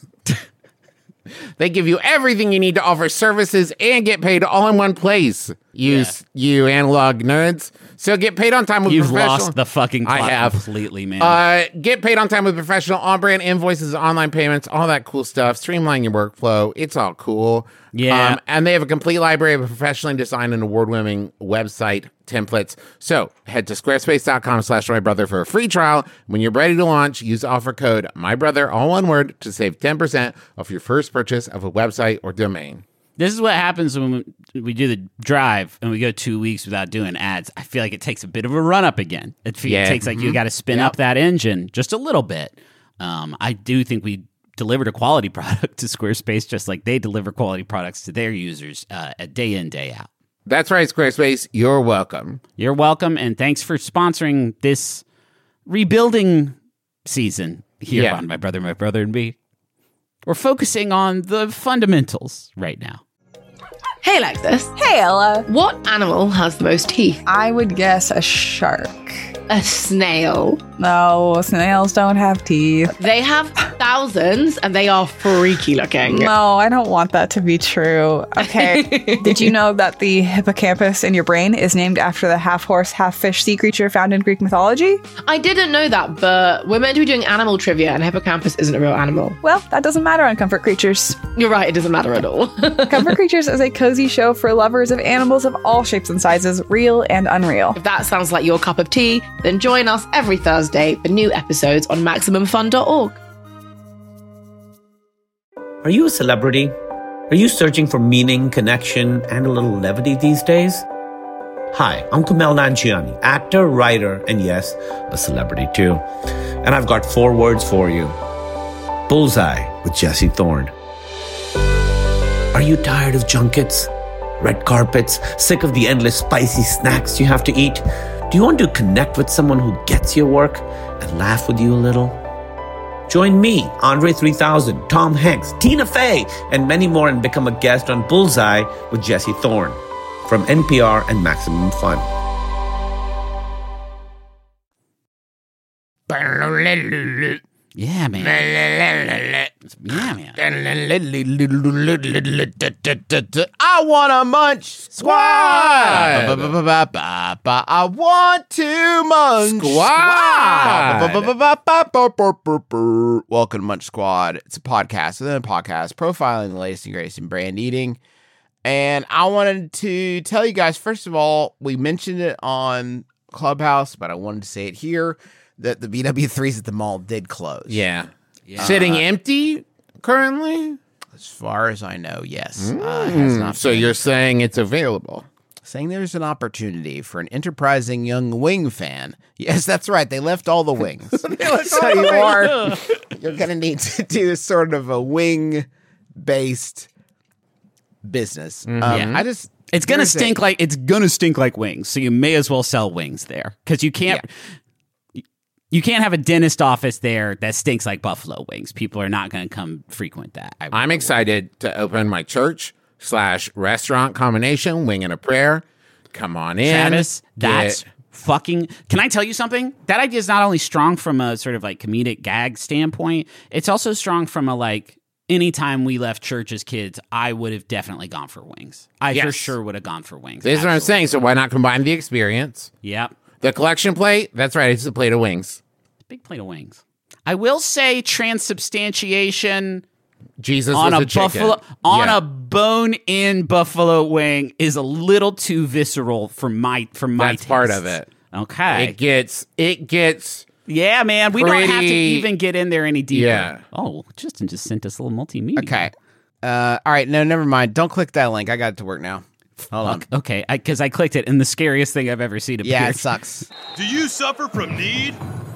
they give you everything you need to offer services and get paid all in one place. You, s you analog nerds. So get paid on time with You've professional. lost the fucking plot I have. completely, man. Uh, get paid on time with professional on-brand invoices, online payments, all that cool stuff. Streamline your workflow. It's all cool. Yeah. Um, and they have a complete library of professionally designed and award-winning website templates. So head to squarespace.com slash my brother for a free trial. When you're ready to launch, use offer code my brother, all one word, to save ten percent off your first purchase of a website or domain. This is what happens when we, we do the drive and we go two weeks without doing ads. I feel like it takes a bit of a run up again. It, fe- it Yeah. takes like you got to spin up that engine just a little bit. Um, I do think we delivered a quality product to Squarespace, just like they deliver quality products to their users uh, a day in, day out. That's right, Squarespace. You're welcome. You're welcome, and thanks for sponsoring this rebuilding season here Yeah. on My Brother, My Brother, and Me. We're focusing on the fundamentals right now. Hey, Lexus. Hey, Ella. What animal has the most teeth? I would guess a shark. A snail. No, snails don't have teeth. They have thousands and they are freaky looking. No, I don't want that to be true. Okay. Did you know that the hippocampus in your brain is named after the half horse, half fish sea creature found in Greek mythology? I didn't know that, but we're meant to be doing animal trivia and hippocampus isn't a real animal. Well, that doesn't matter on Comfort Creatures. You're right, it doesn't matter at all. Comfort Creatures is a cozy show for lovers of animals of all shapes and sizes, real and unreal. If that sounds like your cup of tea, then join us every Thursday for new episodes on maximum fun dot org. Are you a celebrity? Are you searching for meaning, connection, and a little levity these days? Hi, I'm Kumail Nanjiani, actor, writer, and yes, a celebrity too. And I've got four words for you. Bullseye with Jesse Thorne. Are you tired of junkets, red carpets, sick of the endless spicy snacks you have to eat? Do you want to connect with someone who gets your work and laugh with you a little? Join me, Andre three thousand, Tom Hanks, Tina Fey, and many more and become a guest on Bullseye with Jesse Thorne from N P R and Maximum Fun. Yeah, man. Yeah, man. I want to munch squad. I want to munch squad. Welcome to Munch Squad. It's a podcast within a podcast profiling the latest and greatest in brand eating. And I wanted to tell you guys, first of all, we mentioned it on Clubhouse, but I wanted to say it here, that the B W threes at the mall did close. Yeah. yeah. Sitting uh, empty currently? As far as I know, yes. Mm, uh, has not so been. You're saying it's available? Saying there's an opportunity for an enterprising young wing fan. Yes, that's right. They left all the wings. so you are, you're going to need to do sort of a wing-based business. Mm-hmm. Um, yeah. I just... It's gonna stink like it's gonna stink like wings, so you may as well sell wings there because you can't yeah. you can't have a dentist office there that stinks like buffalo wings. People are not gonna come frequent that. I I'm excited to open my church slash restaurant combination, wing and a prayer. Come on in, Travis. That's Get... fucking. Can I tell you something? That idea is not only strong from a sort of like comedic gag standpoint. It's also strong from a like. Anytime we left church as kids, I would have definitely gone for wings. I yes. for sure would have gone for wings. This is what I'm saying. So why not combine the experience? Yep. The collection plate, that's right. It's a plate of wings. Big plate of wings. I will say transubstantiation Jesus on was a, a buffalo chicken. on yeah. a bone-in buffalo wing is a little too visceral for my for my That's tastes. part of it. Okay. It gets it gets Yeah, man, we Pretty... don't have to even get in there any deeper. Yeah. Oh, Justin just sent us a little multimedia. Okay. Uh, all right. No, never mind. Don't click that link. I got it to work now. Hold on. Okay, because I, I clicked it, and the scariest thing I've ever seen appeared. Yeah, it sucks. Do you suffer from need?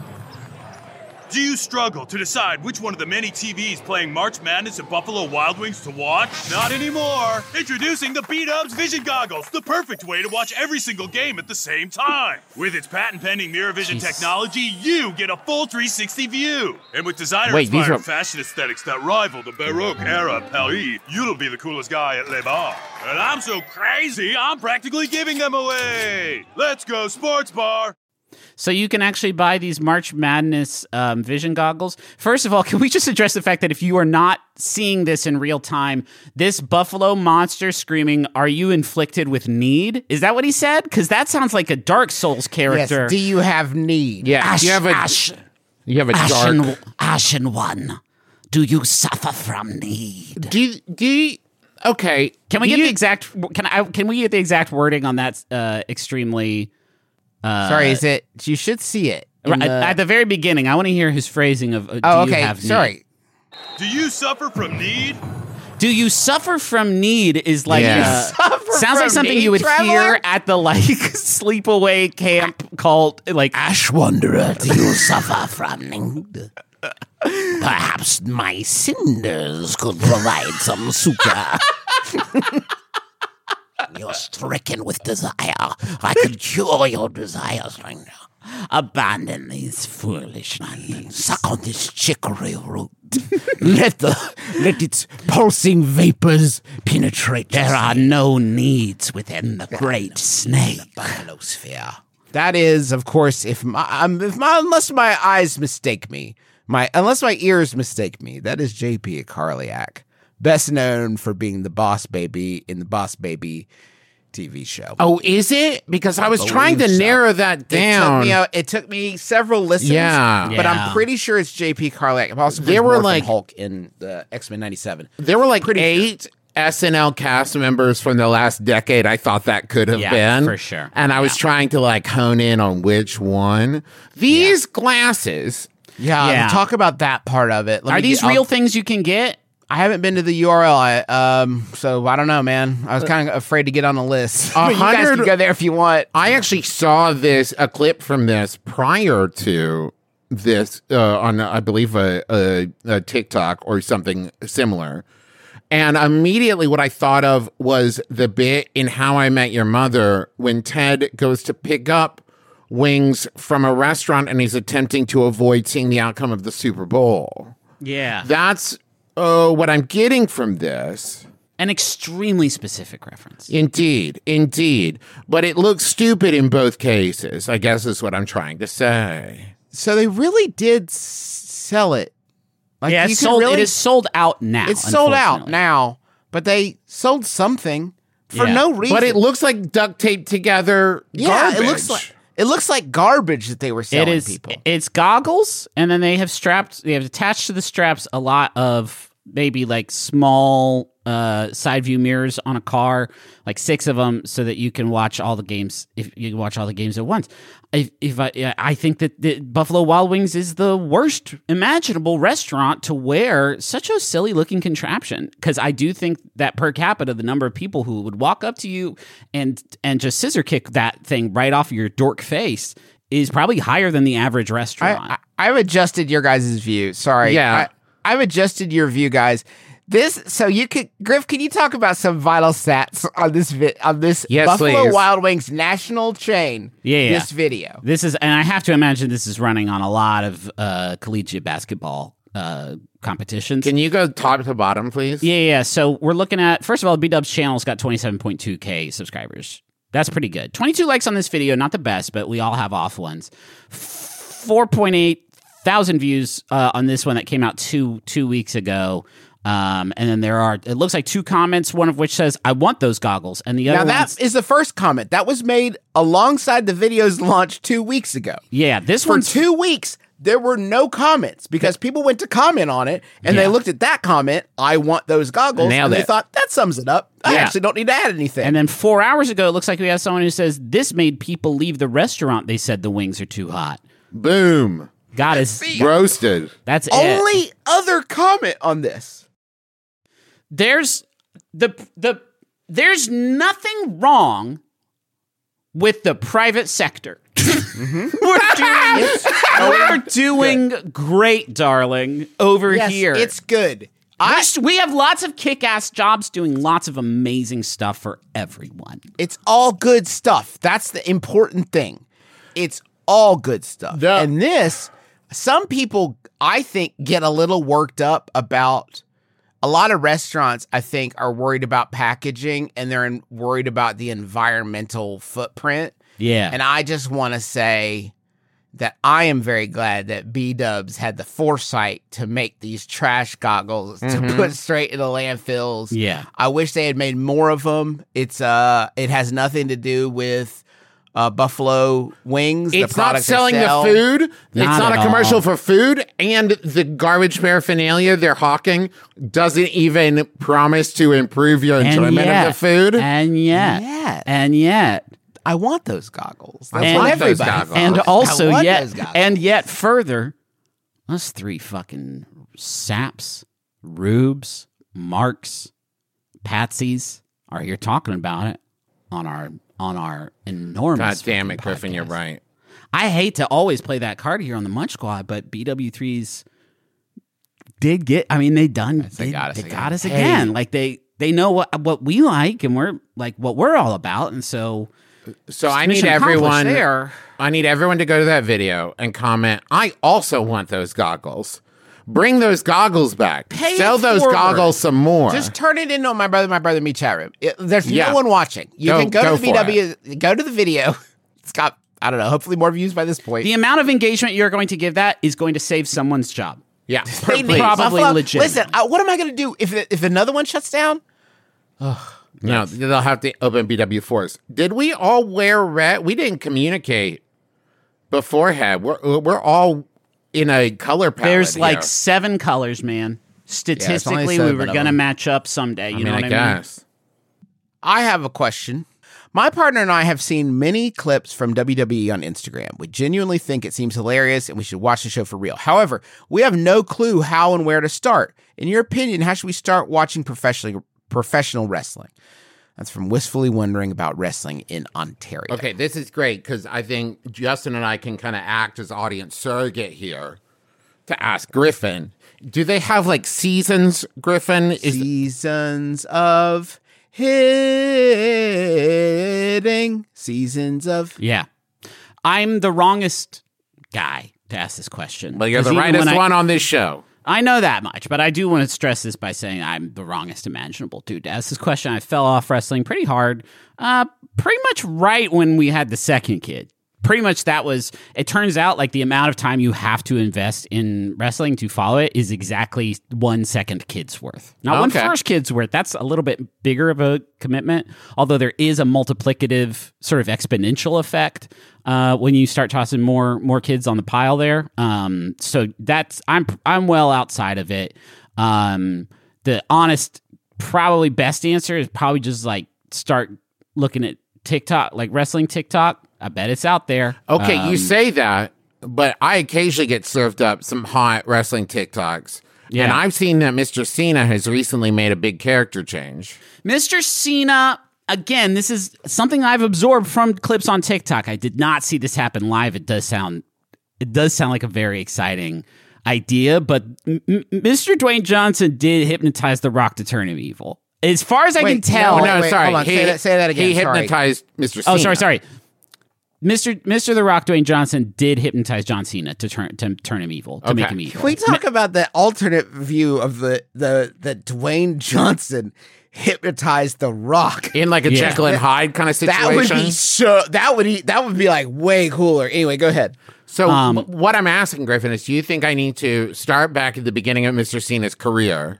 Do you struggle to decide which one of the many T Vs playing March Madness at Buffalo Wild Wings to watch? Not anymore. Introducing the B-Dubs Vision Goggles, the perfect way to watch every single game at the same time. With its patent-pending mirror vision Jesus. technology, you get a full three sixty view. And with designer-inspired Wait, these are... fashion aesthetics that rival the Baroque era of Paris, you'll be the coolest guy at Les Bars. And I'm so crazy, I'm practically giving them away. Let's go, Sports Bar. So you can actually buy these March Madness um, vision goggles. First of all, can we just address the fact that if you are not seeing this in real time, this buffalo monster screaming, "Are you inflicted with need?" Is that what he said? Because that sounds like a Dark Souls character. Yes. Do you have need? Yeah. Ash, you have a, Ash, you have a Ashen, dark... Ashen One, do you suffer from need? Do you, do you, okay. Can we do get you, the exact? Can I? Can we get the exact wording on that? Uh, extremely. Uh, Sorry, is it? You should see it. Right, the... At the very beginning, I want to hear his phrasing of. Uh, oh, do you okay. have need? Sorry. Do you suffer from need? Do you suffer from need is like Yeah. uh, sounds like something need, you would traveler? hear at the like sleepaway camp called like Ash Wanderer. Do you suffer from need? Perhaps my cinders could provide some sukkah. You're stricken with desire. I can cure your desires right now. Abandon these foolish nothings. Suck on this chicory root. let the let its pulsing vapors penetrate. There are no needs within the great snake. The buffalosphere. That is, of course, if my, um, if my unless my eyes mistake me, my unless my ears mistake me, that is J P Karliak, best known for being the Boss Baby in the Boss Baby T V show. Oh, is it? Because I, I was trying to so. narrow that down. It took me, a, it took me several listens. Yeah. but Yeah. I'm pretty sure it's J P Karliak. I've also There there were were like- Hulk in the X-Men ninety-seven. There were like Pretty eight S N L cast members from the last decade I thought that could have Yeah, been. for sure. And I was Yeah. trying to like hone in on which one. These glasses. Yeah, Yeah. talk about that part of it. Let Are me these get- real I'll- things you can get? I haven't been to the U R L, I, um, so I don't know, man. I was kind of afraid to get on a list. A But you guys hundred- can go there if you want. I actually saw this, a clip from this prior to this uh, on, I believe, a, a, a TikTok or something similar. And immediately what I thought of was the bit in How I Met Your Mother when Ted goes to pick up wings from a restaurant and he's attempting to avoid seeing the outcome of the Super Bowl. Yeah. That's uh, what I'm getting from this. An extremely specific reference. Indeed, indeed. But it looks stupid in both cases, I guess is what I'm trying to say. So they really did s- sell it. Like, yeah, you it's could sold. really- It is sold out now. It's sold out unfortunately. now, but they sold something for Yeah. no reason. But it looks like duct taped together yeah, garbage. it looks like it looks like garbage that they were selling It is. people. It's goggles, and then they have strapped. They have attached to the straps a lot of maybe like small uh, side view mirrors on a car, like six of them, so that you can watch all the games. If you can watch all the games at once. If, if I, yeah, I think that the Buffalo Wild Wings is the worst imaginable restaurant to wear such a silly looking contraption. Because I do think that per capita, the number of people who would walk up to you and and just scissor kick that thing right off your dork face is probably higher than the average restaurant. I, I, I've adjusted your guys' view. Sorry. Yeah. I, I've adjusted your view, guys. This so you could Griff, can you talk about some vital stats on this vi- on this Yes, Buffalo please. Wild Wings national chain? Yeah, yeah. This video. This is, and I have to imagine this is running on a lot of uh, collegiate basketball uh, competitions. Can you go top to bottom, please? Yeah, yeah. So we're looking at, first of all, B-Dub's channel's got twenty-seven point two K subscribers. That's pretty good. twenty-two likes on this video, not the best, but we all have off ones. four point eight thousand views uh, on this one that came out two two weeks ago. Um, and then there are, it looks like two comments, one of which says, I want those goggles. And the Now other that one's- is the first comment that was made alongside the video's launch two weeks ago. yeah, this For one's two weeks, there were no comments because people went to comment on it and Yeah. they looked at that comment, I want those goggles, Nailed and they it. thought, that sums it up. I Yeah. actually don't need to add anything. And then four hours ago, it looks like we have someone who says, this made people leave the restaurant. They said the wings are too hot. Boom. God is, Roasted. that's it. Only other comment on this. There's the the there's nothing wrong with the private sector. We're doing, we're doing great, darling, over Yes, here. it's good. I, we have lots of kick-ass jobs doing lots of amazing stuff for everyone. It's all good stuff. That's the important thing. It's all good stuff. Yeah. And this, some people, I think, get a little worked up about. A lot of restaurants, I think, are worried about packaging and they're in, worried about the environmental footprint. Yeah. And I just want to say that I am very glad that B-Dubs had the foresight to make these trash goggles to put straight in the landfills. Yeah. I wish they had made more of them. It's uh, it has nothing to do with uh, Buffalo Wings. It's the not products they selling the sell. food. It's Not not at a commercial all. for food. And the garbage paraphernalia they're hawking doesn't even promise to improve your enjoyment yet, of the food. And yet, Yet. and yet, I want those goggles. That's I what want those everybody goggles. and wants. also I want yet, those goggles. and yet further, us three fucking saps, rubes, marks, patsies are here talking about it on our on our enormous. God damn it, fucking Griffin, you're podcast. right. I hate to always play that card here on the Munch Squad, but B W threes did get. I mean, they done. They They, got us they again. got us Hey. again. Like they they know what what we like, and we're like what we're all about, and so. So I need mission accomplished everyone there. I need everyone to go to that video and comment, I also want those goggles. Bring those goggles back. Pay Sell it those forward. goggles some more. Just turn it into my brother, my brother, me chat room. It- there's Yeah. no one watching. You Go- can go, go to the for B W, go to the video. It's got, I don't know, hopefully more views by this point. The amount of engagement you're going to give that is going to save someone's job. yeah. They need probably Buffalo- legitimate. Listen, I, what am I going to do if if another one shuts down? No, they'll have to open B W fours. Did we all wear red? We didn't communicate beforehand. We're we're all in a color palette. There's like here. seven colors, man. Statistically, we seven were of going to them. match up someday. You I mean, know I what I mean? guess. I have a question. My partner and I have seen many clips from W W E on Instagram. We genuinely think it seems hilarious and we should watch the show for real. However, we have no clue how and where to start. In your opinion, how should we start watching professional professional wrestling? That's from Wistfully Wondering About Wrestling in Ontario. Okay, this is great because I think Justin and I can kind of act as audience surrogate here to ask Griffin. Do they have like seasons, Griffin? Is Seasons of hitting. Seasons of... Yeah. I'm the wrongest guy to ask this question. well, you're 'Cause the even rightest when I- one on this show. I know that much, but I do want to stress this by saying I'm the wrongest imaginable dude to ask this question. I fell off wrestling pretty hard, uh, pretty much right when we had the second kid. pretty much that was, it turns out like the amount of time you have to invest in wrestling to follow it is exactly one second kid's worth. Not one Okay. first kid's worth. That's a little bit bigger of a commitment, although there is a multiplicative sort of exponential effect uh, when you start tossing more more kids on the pile there. Um, so that's, I'm, I'm well outside of it. Um, the honest, probably best answer is probably just like start looking at TikTok, like wrestling TikTok. I bet it's out there. Okay, Um, you say that, but I occasionally get served up some hot wrestling TikToks. Yeah. And I've seen that Mister Cena has recently made a big character change. Mister Cena, again, this is something I've absorbed from clips on TikTok. I did not see this happen live. It does sound, it does sound like a very exciting idea, but m- m- Mister Dwayne Johnson did hypnotize The Rock to turn him evil. As far as I Wait, can tell, no, Oh, no, wait, sorry. hold on. He, Say that- say that again. He Sorry. hypnotized Mister Cena. oh, sorry, sorry. Mister Mister The Rock Dwayne Johnson did hypnotize John Cena to turn to turn him evil, to Okay. make him evil. Can we talk about the alternate view of the the that Dwayne Johnson hypnotized The Rock? In like a Yeah. Jekyll and Hyde kind of situation. That would be so. That would be that would be like way cooler. Anyway, go ahead. So Um, w- what I'm asking, Griffin, is do you think I need to start back at the beginning of Mister Cena's career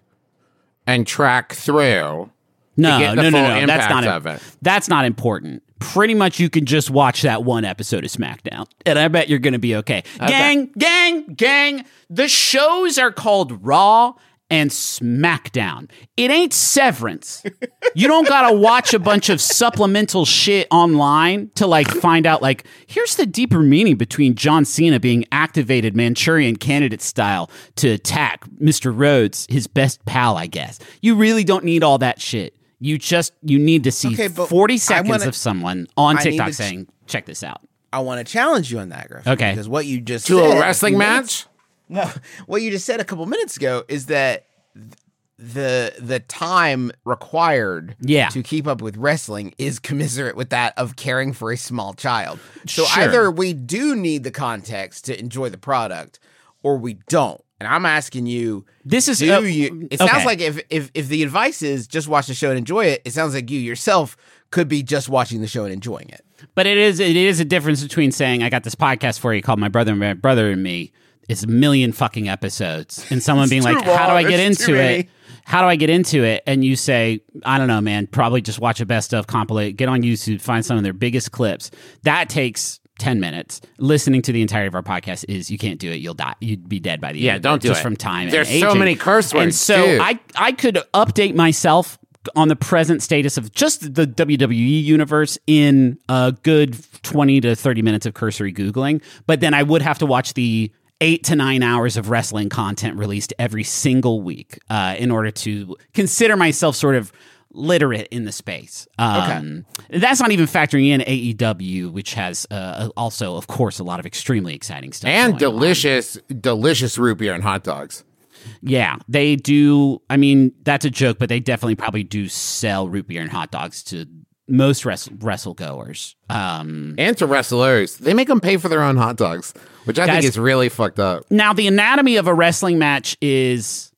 and track through No, to get the no, no, full no. That's impact not of it? That's not important. Pretty much, you can just watch that one episode of SmackDown, and I bet you're going to be okay. Gang, gang, gang. The shows are called Raw and SmackDown. It ain't Severance. You don't got to watch a bunch of supplemental shit online to like find out like here's the deeper meaning between John Cena being activated Manchurian Candidate style to attack Mister Rhodes, his best pal, I guess. You really don't need all that shit. You just you need to see Okay, but forty I seconds wanna- of someone on I need TikTok to ch- saying, "Check this out." I want to challenge you on that, Griffin. Okay. Because what you just To said a wrestling few minutes- match? No, what you just said a couple minutes ago is that th- the the time required Yeah. to keep up with wrestling is commiserate with that of caring for a small child. So Sure. either we do need the context to enjoy the product, or we don't. And I'm asking you, This is do uh, you? It sounds okay. like if, if if the advice is just watch the show and enjoy it, it sounds like you yourself could be just watching the show and enjoying it. But it is it is a difference between saying I got this podcast for you called My Brother and My Brother and Me. It's a million fucking episodes, and someone being like, too "How do I long. get It's too into many." it? How do I get into it?" And you say, "I don't know, man. Probably just watch a best of, compilate, get on YouTube, find some of their biggest clips." That takes ten minutes. Listening to the entirety of our podcast is you can't do it. You'll die. You'd be dead by the Yeah, end. of don't do just it. from time. There's and so aging. many curse And words, so too. I I could update myself on the present status of just the W W E universe in a good twenty to thirty minutes of cursory Googling. But then I would have to watch the eight to nine hours of wrestling content released every single week uh, in order to consider myself sort of literate in the space. Um, That's not even factoring in A E W, which has uh, also, of course, a lot of extremely exciting stuff. And going on. delicious, delicious root beer and hot dogs. Yeah, they do. I mean, that's a joke, but they definitely probably do sell root beer and hot dogs to most wrestle, wrestle goers. Um, And to wrestlers. They make them pay for their own hot dogs, which I Guys- think is really fucked up. now, the anatomy of a wrestling match is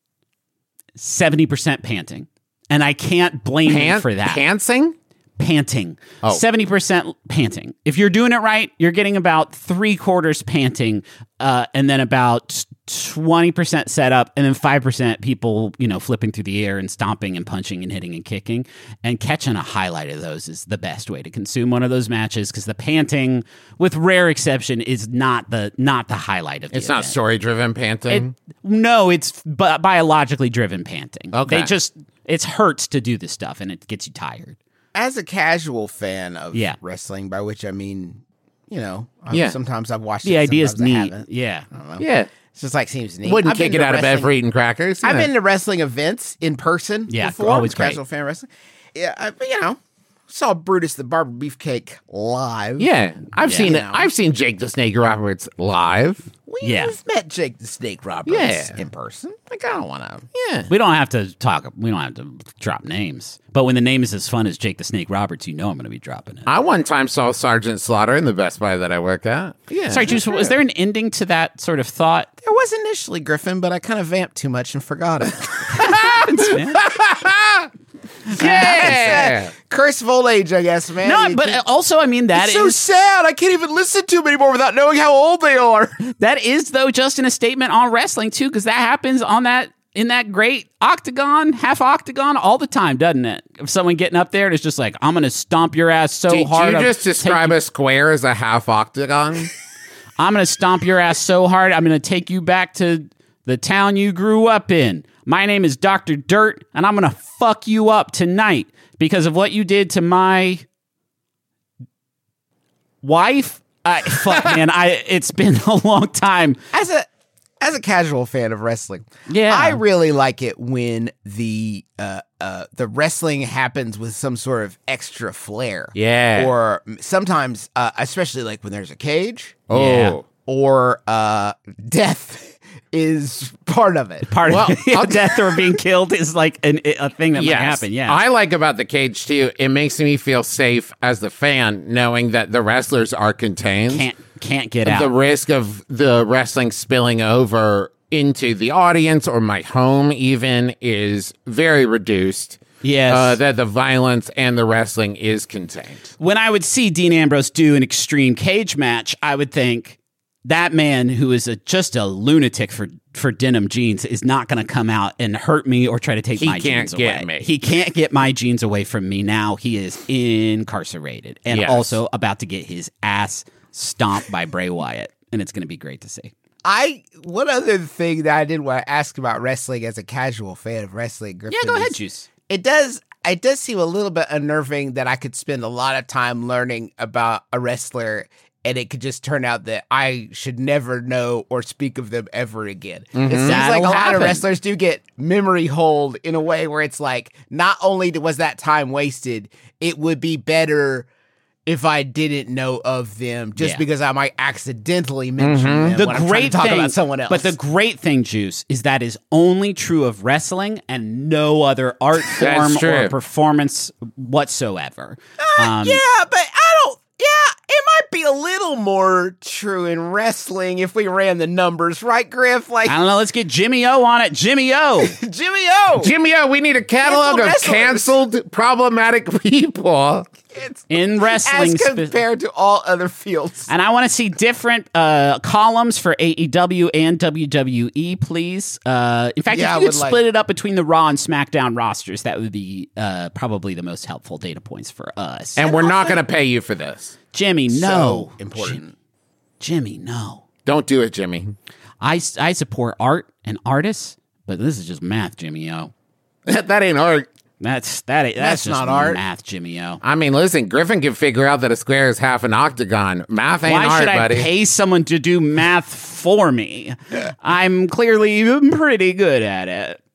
seventy percent panting, and I can't blame you Pant- for that. Pantsing? panting. Oh. seventy percent panting. If you're doing it right, you're getting about three quarters panting, uh, and then about twenty percent setup, and then five percent people, you know, flipping through the air and stomping and punching and hitting and kicking. And catching a highlight of those is the best way to consume one of those matches, because the panting, with rare exception, is not the not the highlight of the It's not event. story driven panting. It, no, it's bi- biologically driven panting. Okay. They just, it hurts to do this stuff, and it gets you tired. As a casual fan of Yeah. wrestling, by which I mean, you know, I've- Yeah. sometimes I've watched The it, idea is sometimes I neat. haven't. Yeah. I don't know. yeah. It's just like seems neat. Wouldn't I've been kick it to out of bed wrestling- for eating crackers. I've Yeah. been to wrestling events in person. Yeah, before, always great. casual fan wrestling. Yeah, I, but, you know, saw Brutus the Barber Beefcake live. Yeah, I've Yeah. seen it. You know. I've seen Jake the Snake Roberts live. We've Yeah. met Jake the Snake Roberts Yeah. in person. Like, I don't want to. Yeah, We don't have to talk. We don't have to drop names. But when the name is as fun as Jake the Snake Roberts, you know I'm going to be dropping it. I one time saw Sergeant Slaughter in the Best Buy that I work at. Yeah, Sorry, Juice, was there an ending to that sort of thought? There was initially Griffin, but I kind of vamped too much and forgot it. happens, man. Yeah. Curse of old age, I guess, man. No, You but can't- also, I mean, that it's so is sad. I can't even listen to them anymore without knowing how old they are. that is though Justin a statement on wrestling too, because that happens on that in that great octagon, half octagon, all the time, doesn't it? If someone getting up there and it's just like, I'm gonna stomp your ass so Did hard. you I'm just describe take- a square as a half octagon? I'm gonna stomp your ass so hard. I'm gonna take you back to the town you grew up in. My name is Doctor Dirt, and I'm gonna fuck you up tonight because of what you did to my wife. I fuck, man. I it's been a long time. As a as a casual fan of wrestling, Yeah. I really like it when the uh, uh, the wrestling happens with some sort of extra flair. Yeah. Or sometimes, uh, especially like when there's a cage. Oh. Yeah. Or uh, death is part of it. Part Well, of yeah, I'll- death or being killed is like an, a thing that might Yes. happen. Yeah. I like about the cage too. It makes me feel safe as the fan, knowing that the wrestlers are contained. can't can't get out. The risk of the wrestling spilling over into the audience or my home even is very reduced. Yes. Uh, that the violence and the wrestling is contained. When I would see Dean Ambrose do an extreme cage match, I would think that man who is a, just a lunatic for, for denim jeans is not going to come out and hurt me or try to take He my can't jeans get away. me. He can't get my jeans away from me now. He is incarcerated and Yes. also about to get his ass stomped by Bray Wyatt. And it's going to be great to see. I one other thing that I did want to ask about wrestling as a casual fan of wrestling, Griffin, Yeah, go ahead, is Juice. It does. It does seem a little bit unnerving that I could spend a lot of time learning about a wrestler, and it could just turn out that I should never know or speak of them ever again. It seems That'll like a lot happen. of wrestlers do get memory hold in a way where it's like, not only was that time wasted, it would be better if I didn't know of them, just Yeah. because I might accidentally mention them The when I'm trying great to talk thing about someone else. But the great thing, Juice, is that is only true of wrestling and no other art That's form true. or performance whatsoever. Um, Yeah, but I don't. Yeah, it might be a little more true in wrestling if we ran the numbers, right, Griff? Like I don't know. Let's get Jimmy O on it. Jimmy O. Jimmy O. Jimmy O, we need a catalog Canceled of wrestlers. canceled problematic people. It's in wrestling. as spe- compared to all other fields. and I want to see different uh, columns for A E W and W W E, please. Uh, in fact, Yeah, I if you could would like- split it up between the Raw and SmackDown rosters, that would be uh, probably the most helpful data points for us. And we're not going to pay you for this. Jimmy, no. So important. Jimmy, no. Don't do it, Jimmy. I, I support art and artists, but this is just math, Jimmy O. That, that ain't art. That's that. That's, That's just not art. math, Jimmy O. I mean, listen, Griffin can figure out that a square is half an octagon. Math ain't Why art, should I buddy. pay someone to do math for me? I'm clearly pretty good at it.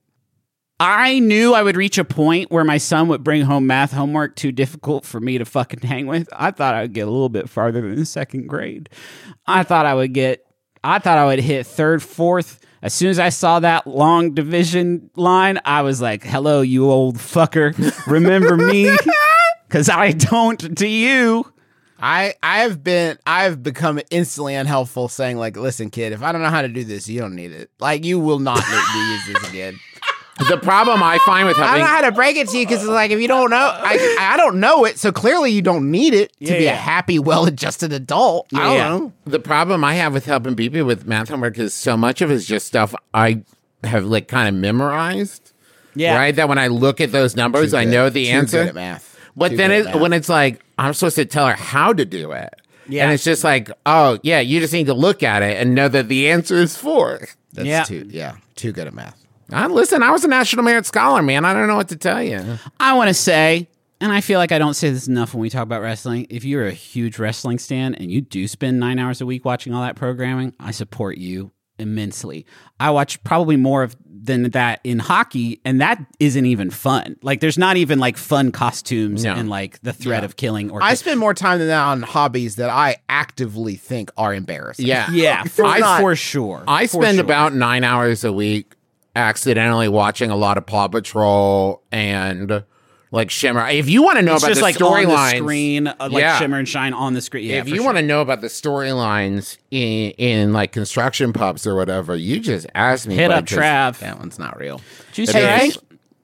I knew I would reach a point where my son would bring home math homework too difficult for me to fucking hang with. I thought I would get a little bit farther than second grade. I thought I would get, I thought I would hit third, fourth. As soon as I saw that long division line, I was like, hello, you old fucker. Remember me? Because I don't to you. I I have been I've become instantly unhelpful, saying like, listen, kid, if I don't know how to do this, you don't need it. Like, you will not need to use this again. The problem I find with I don't having know how to break it to you because it's like, if you don't know, I, I don't know it, so clearly you don't need it to Yeah, be yeah. a happy, well-adjusted adult. I don't Yeah. know. the problem I have with helping people with math homework is so much of it is just stuff I have like kind of memorized. Yeah. Right? That when I look at those numbers, I Too know good. the Too answer. good at math. But Too then good it, at math. when it's like, I'm supposed to tell her how to do it. Yeah. And it's just like, oh, yeah, you just need to look at it and know that the answer is four. That's Yeah. too yeah, too good at math. I, listen, I was a National Merit Scholar, man. I don't know what to tell you. I want to say, and I feel like I don't say this enough when we talk about wrestling, if you're a huge wrestling stan and you do spend nine hours a week watching all that programming, I support you immensely. I watch probably more of than that in hockey, and that isn't even fun. Like, there's not even like fun costumes No. and like the threat Yeah. of killing or I spend more time than that on hobbies that I actively think are embarrassing. Yeah. yeah, for, I- for sure. I For spend sure. about nine hours a week accidentally watching a lot of Paw Patrol and like Shimmer. If you want to know It's about just the like on the storylines, screen, uh, like Yeah. shimmer and shine on the screen. Yeah, if for you sure. want to know about the storylines in, in like construction pups or whatever, you just ask me. hit bud, up 'cause Trav. That one's not real. Juice Hey, Trash? thank,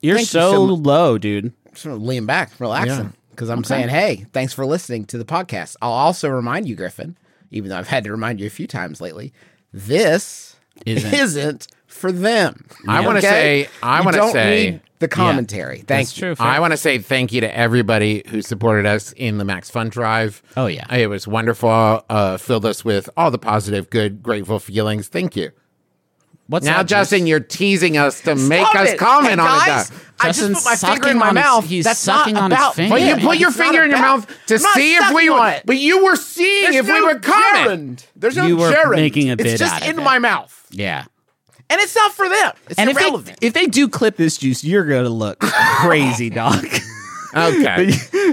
You're Thank you so, so much. low, dude. Just want to lean back, relaxing, Yeah. because I'm saying, hey, thanks for listening to the podcast. I'll also remind you, Griffin, even though I've had to remind you a few times lately, this Isn't. isn't for them. I want to Okay? say, I You want to don't say, need the commentary. Thank That's you. true. I want to say thank you to everybody who supported us in the Max Fun Drive. Oh, yeah. It was wonderful. Uh, filled us with all the positive, good, grateful feelings. Thank you. What's Now, that, Justin, Juice? you're teasing us to make Stop us it. comment Hey, on it. guys, though. I just Justin's put my finger sucking in my on his- mouth. he's That's sucking not on his about finger. But you Yeah, put your it's not finger in your about- mouth to I'm not see if we sucking on were. it. But you were seeing There's if we no would comment. gerund. There's no You were gerund. making a bit It's just out of in it. my mouth. Yeah. And it's not for them. It's And if they, irrelevant. if they do clip this, Juice, you're going to look crazy, dog. Okay.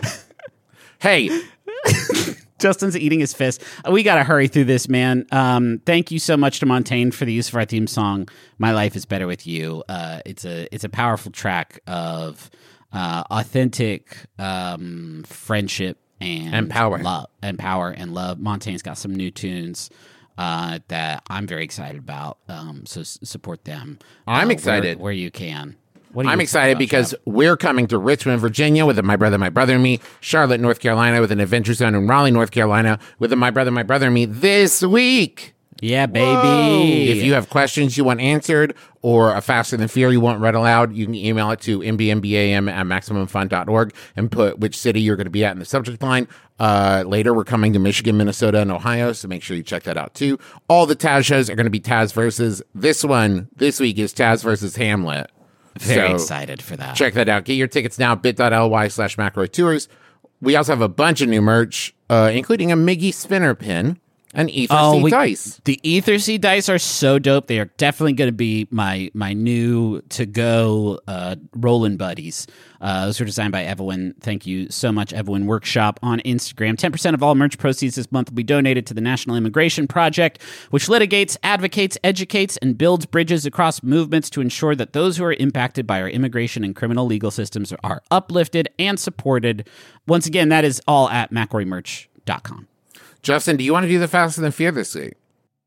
Hey, Justin's eating his fist. We got to hurry through this, man. Um, thank you so much to Montaigne for the use of our theme song, "My Life Is Better With You." Uh, it's a it's a powerful track of uh, authentic um, friendship and, And power. love and power and love. Montaigne's got some new tunes uh, that I'm very excited about. Um, so s- support them. I'm uh, where- excited. where, you can. What are I'm you excited about, because Jeff? we're coming to Richmond, Virginia with a My Brother, My Brother and Me, Charlotte, North Carolina with an Adventure Zone, and Raleigh, North Carolina with a My Brother, My Brother and Me this week. yeah, baby. If you have questions you want answered or a Faster Than Fear you want read aloud, you can email it to m b m b a m at maximum fun dot org and put which city you're going to be at in the subject line. Uh, later, we're coming to Michigan, Minnesota, and Ohio, so make sure you check that out too. All the Taz shows are going to be Taz versus. This one, this week, is Taz versus Hamlet. very So, excited for that. check that out. Get your tickets now, bit.ly slash McElroy Tours. We also have a bunch of new merch, uh, including a Miggy spinner pin and Ether Oh, Seed we- dice. The Ether Seed dice are so dope. They are definitely going to be my my new to go uh, rolling buddies. Uh, those were designed by Evelyn. Thank you so much, Evelyn Workshop on Instagram. ten percent of all merch proceeds this month will be donated to the National Immigration Project, which litigates, advocates, educates, and builds bridges across movements to ensure that those who are impacted by our immigration and criminal legal systems are uplifted and supported. Once again, that is all at mcelroy merch dot com. Justin, do you want to do the Faster Than Fear this week?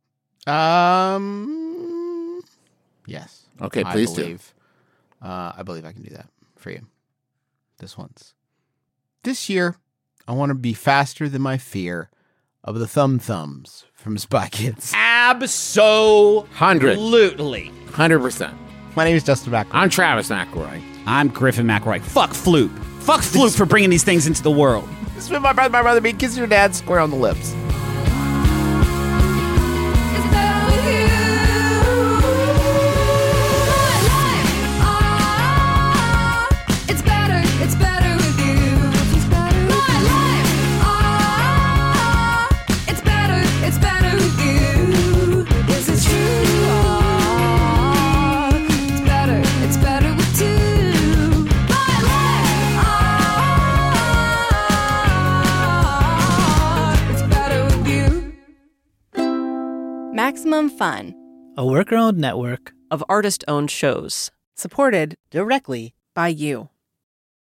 Um. Yes. Okay, I please do. believe, Uh, I believe I can do that for you. This one's. This year, I want to be faster than my fear of the thumb thumbs from Spy Kids. Absolutely. Hundred. Hundred percent. My name is Justin McElroy. I'm Travis McElroy. I'm Griffin McElroy. Fuck Floop. Fuck Floop for bringing these things into the world. This is my brother, my brother, me. Kiss your dad square on the lips. It's better with you. My life, ah, it's better, it's better with you. My life, ah, it's better, it's better with you. This is true. Ah, it's better, it's better with two. My life, ah, it's better with you. Maximum Fun, A worker-owned network of artist-owned shows. supported directly By you.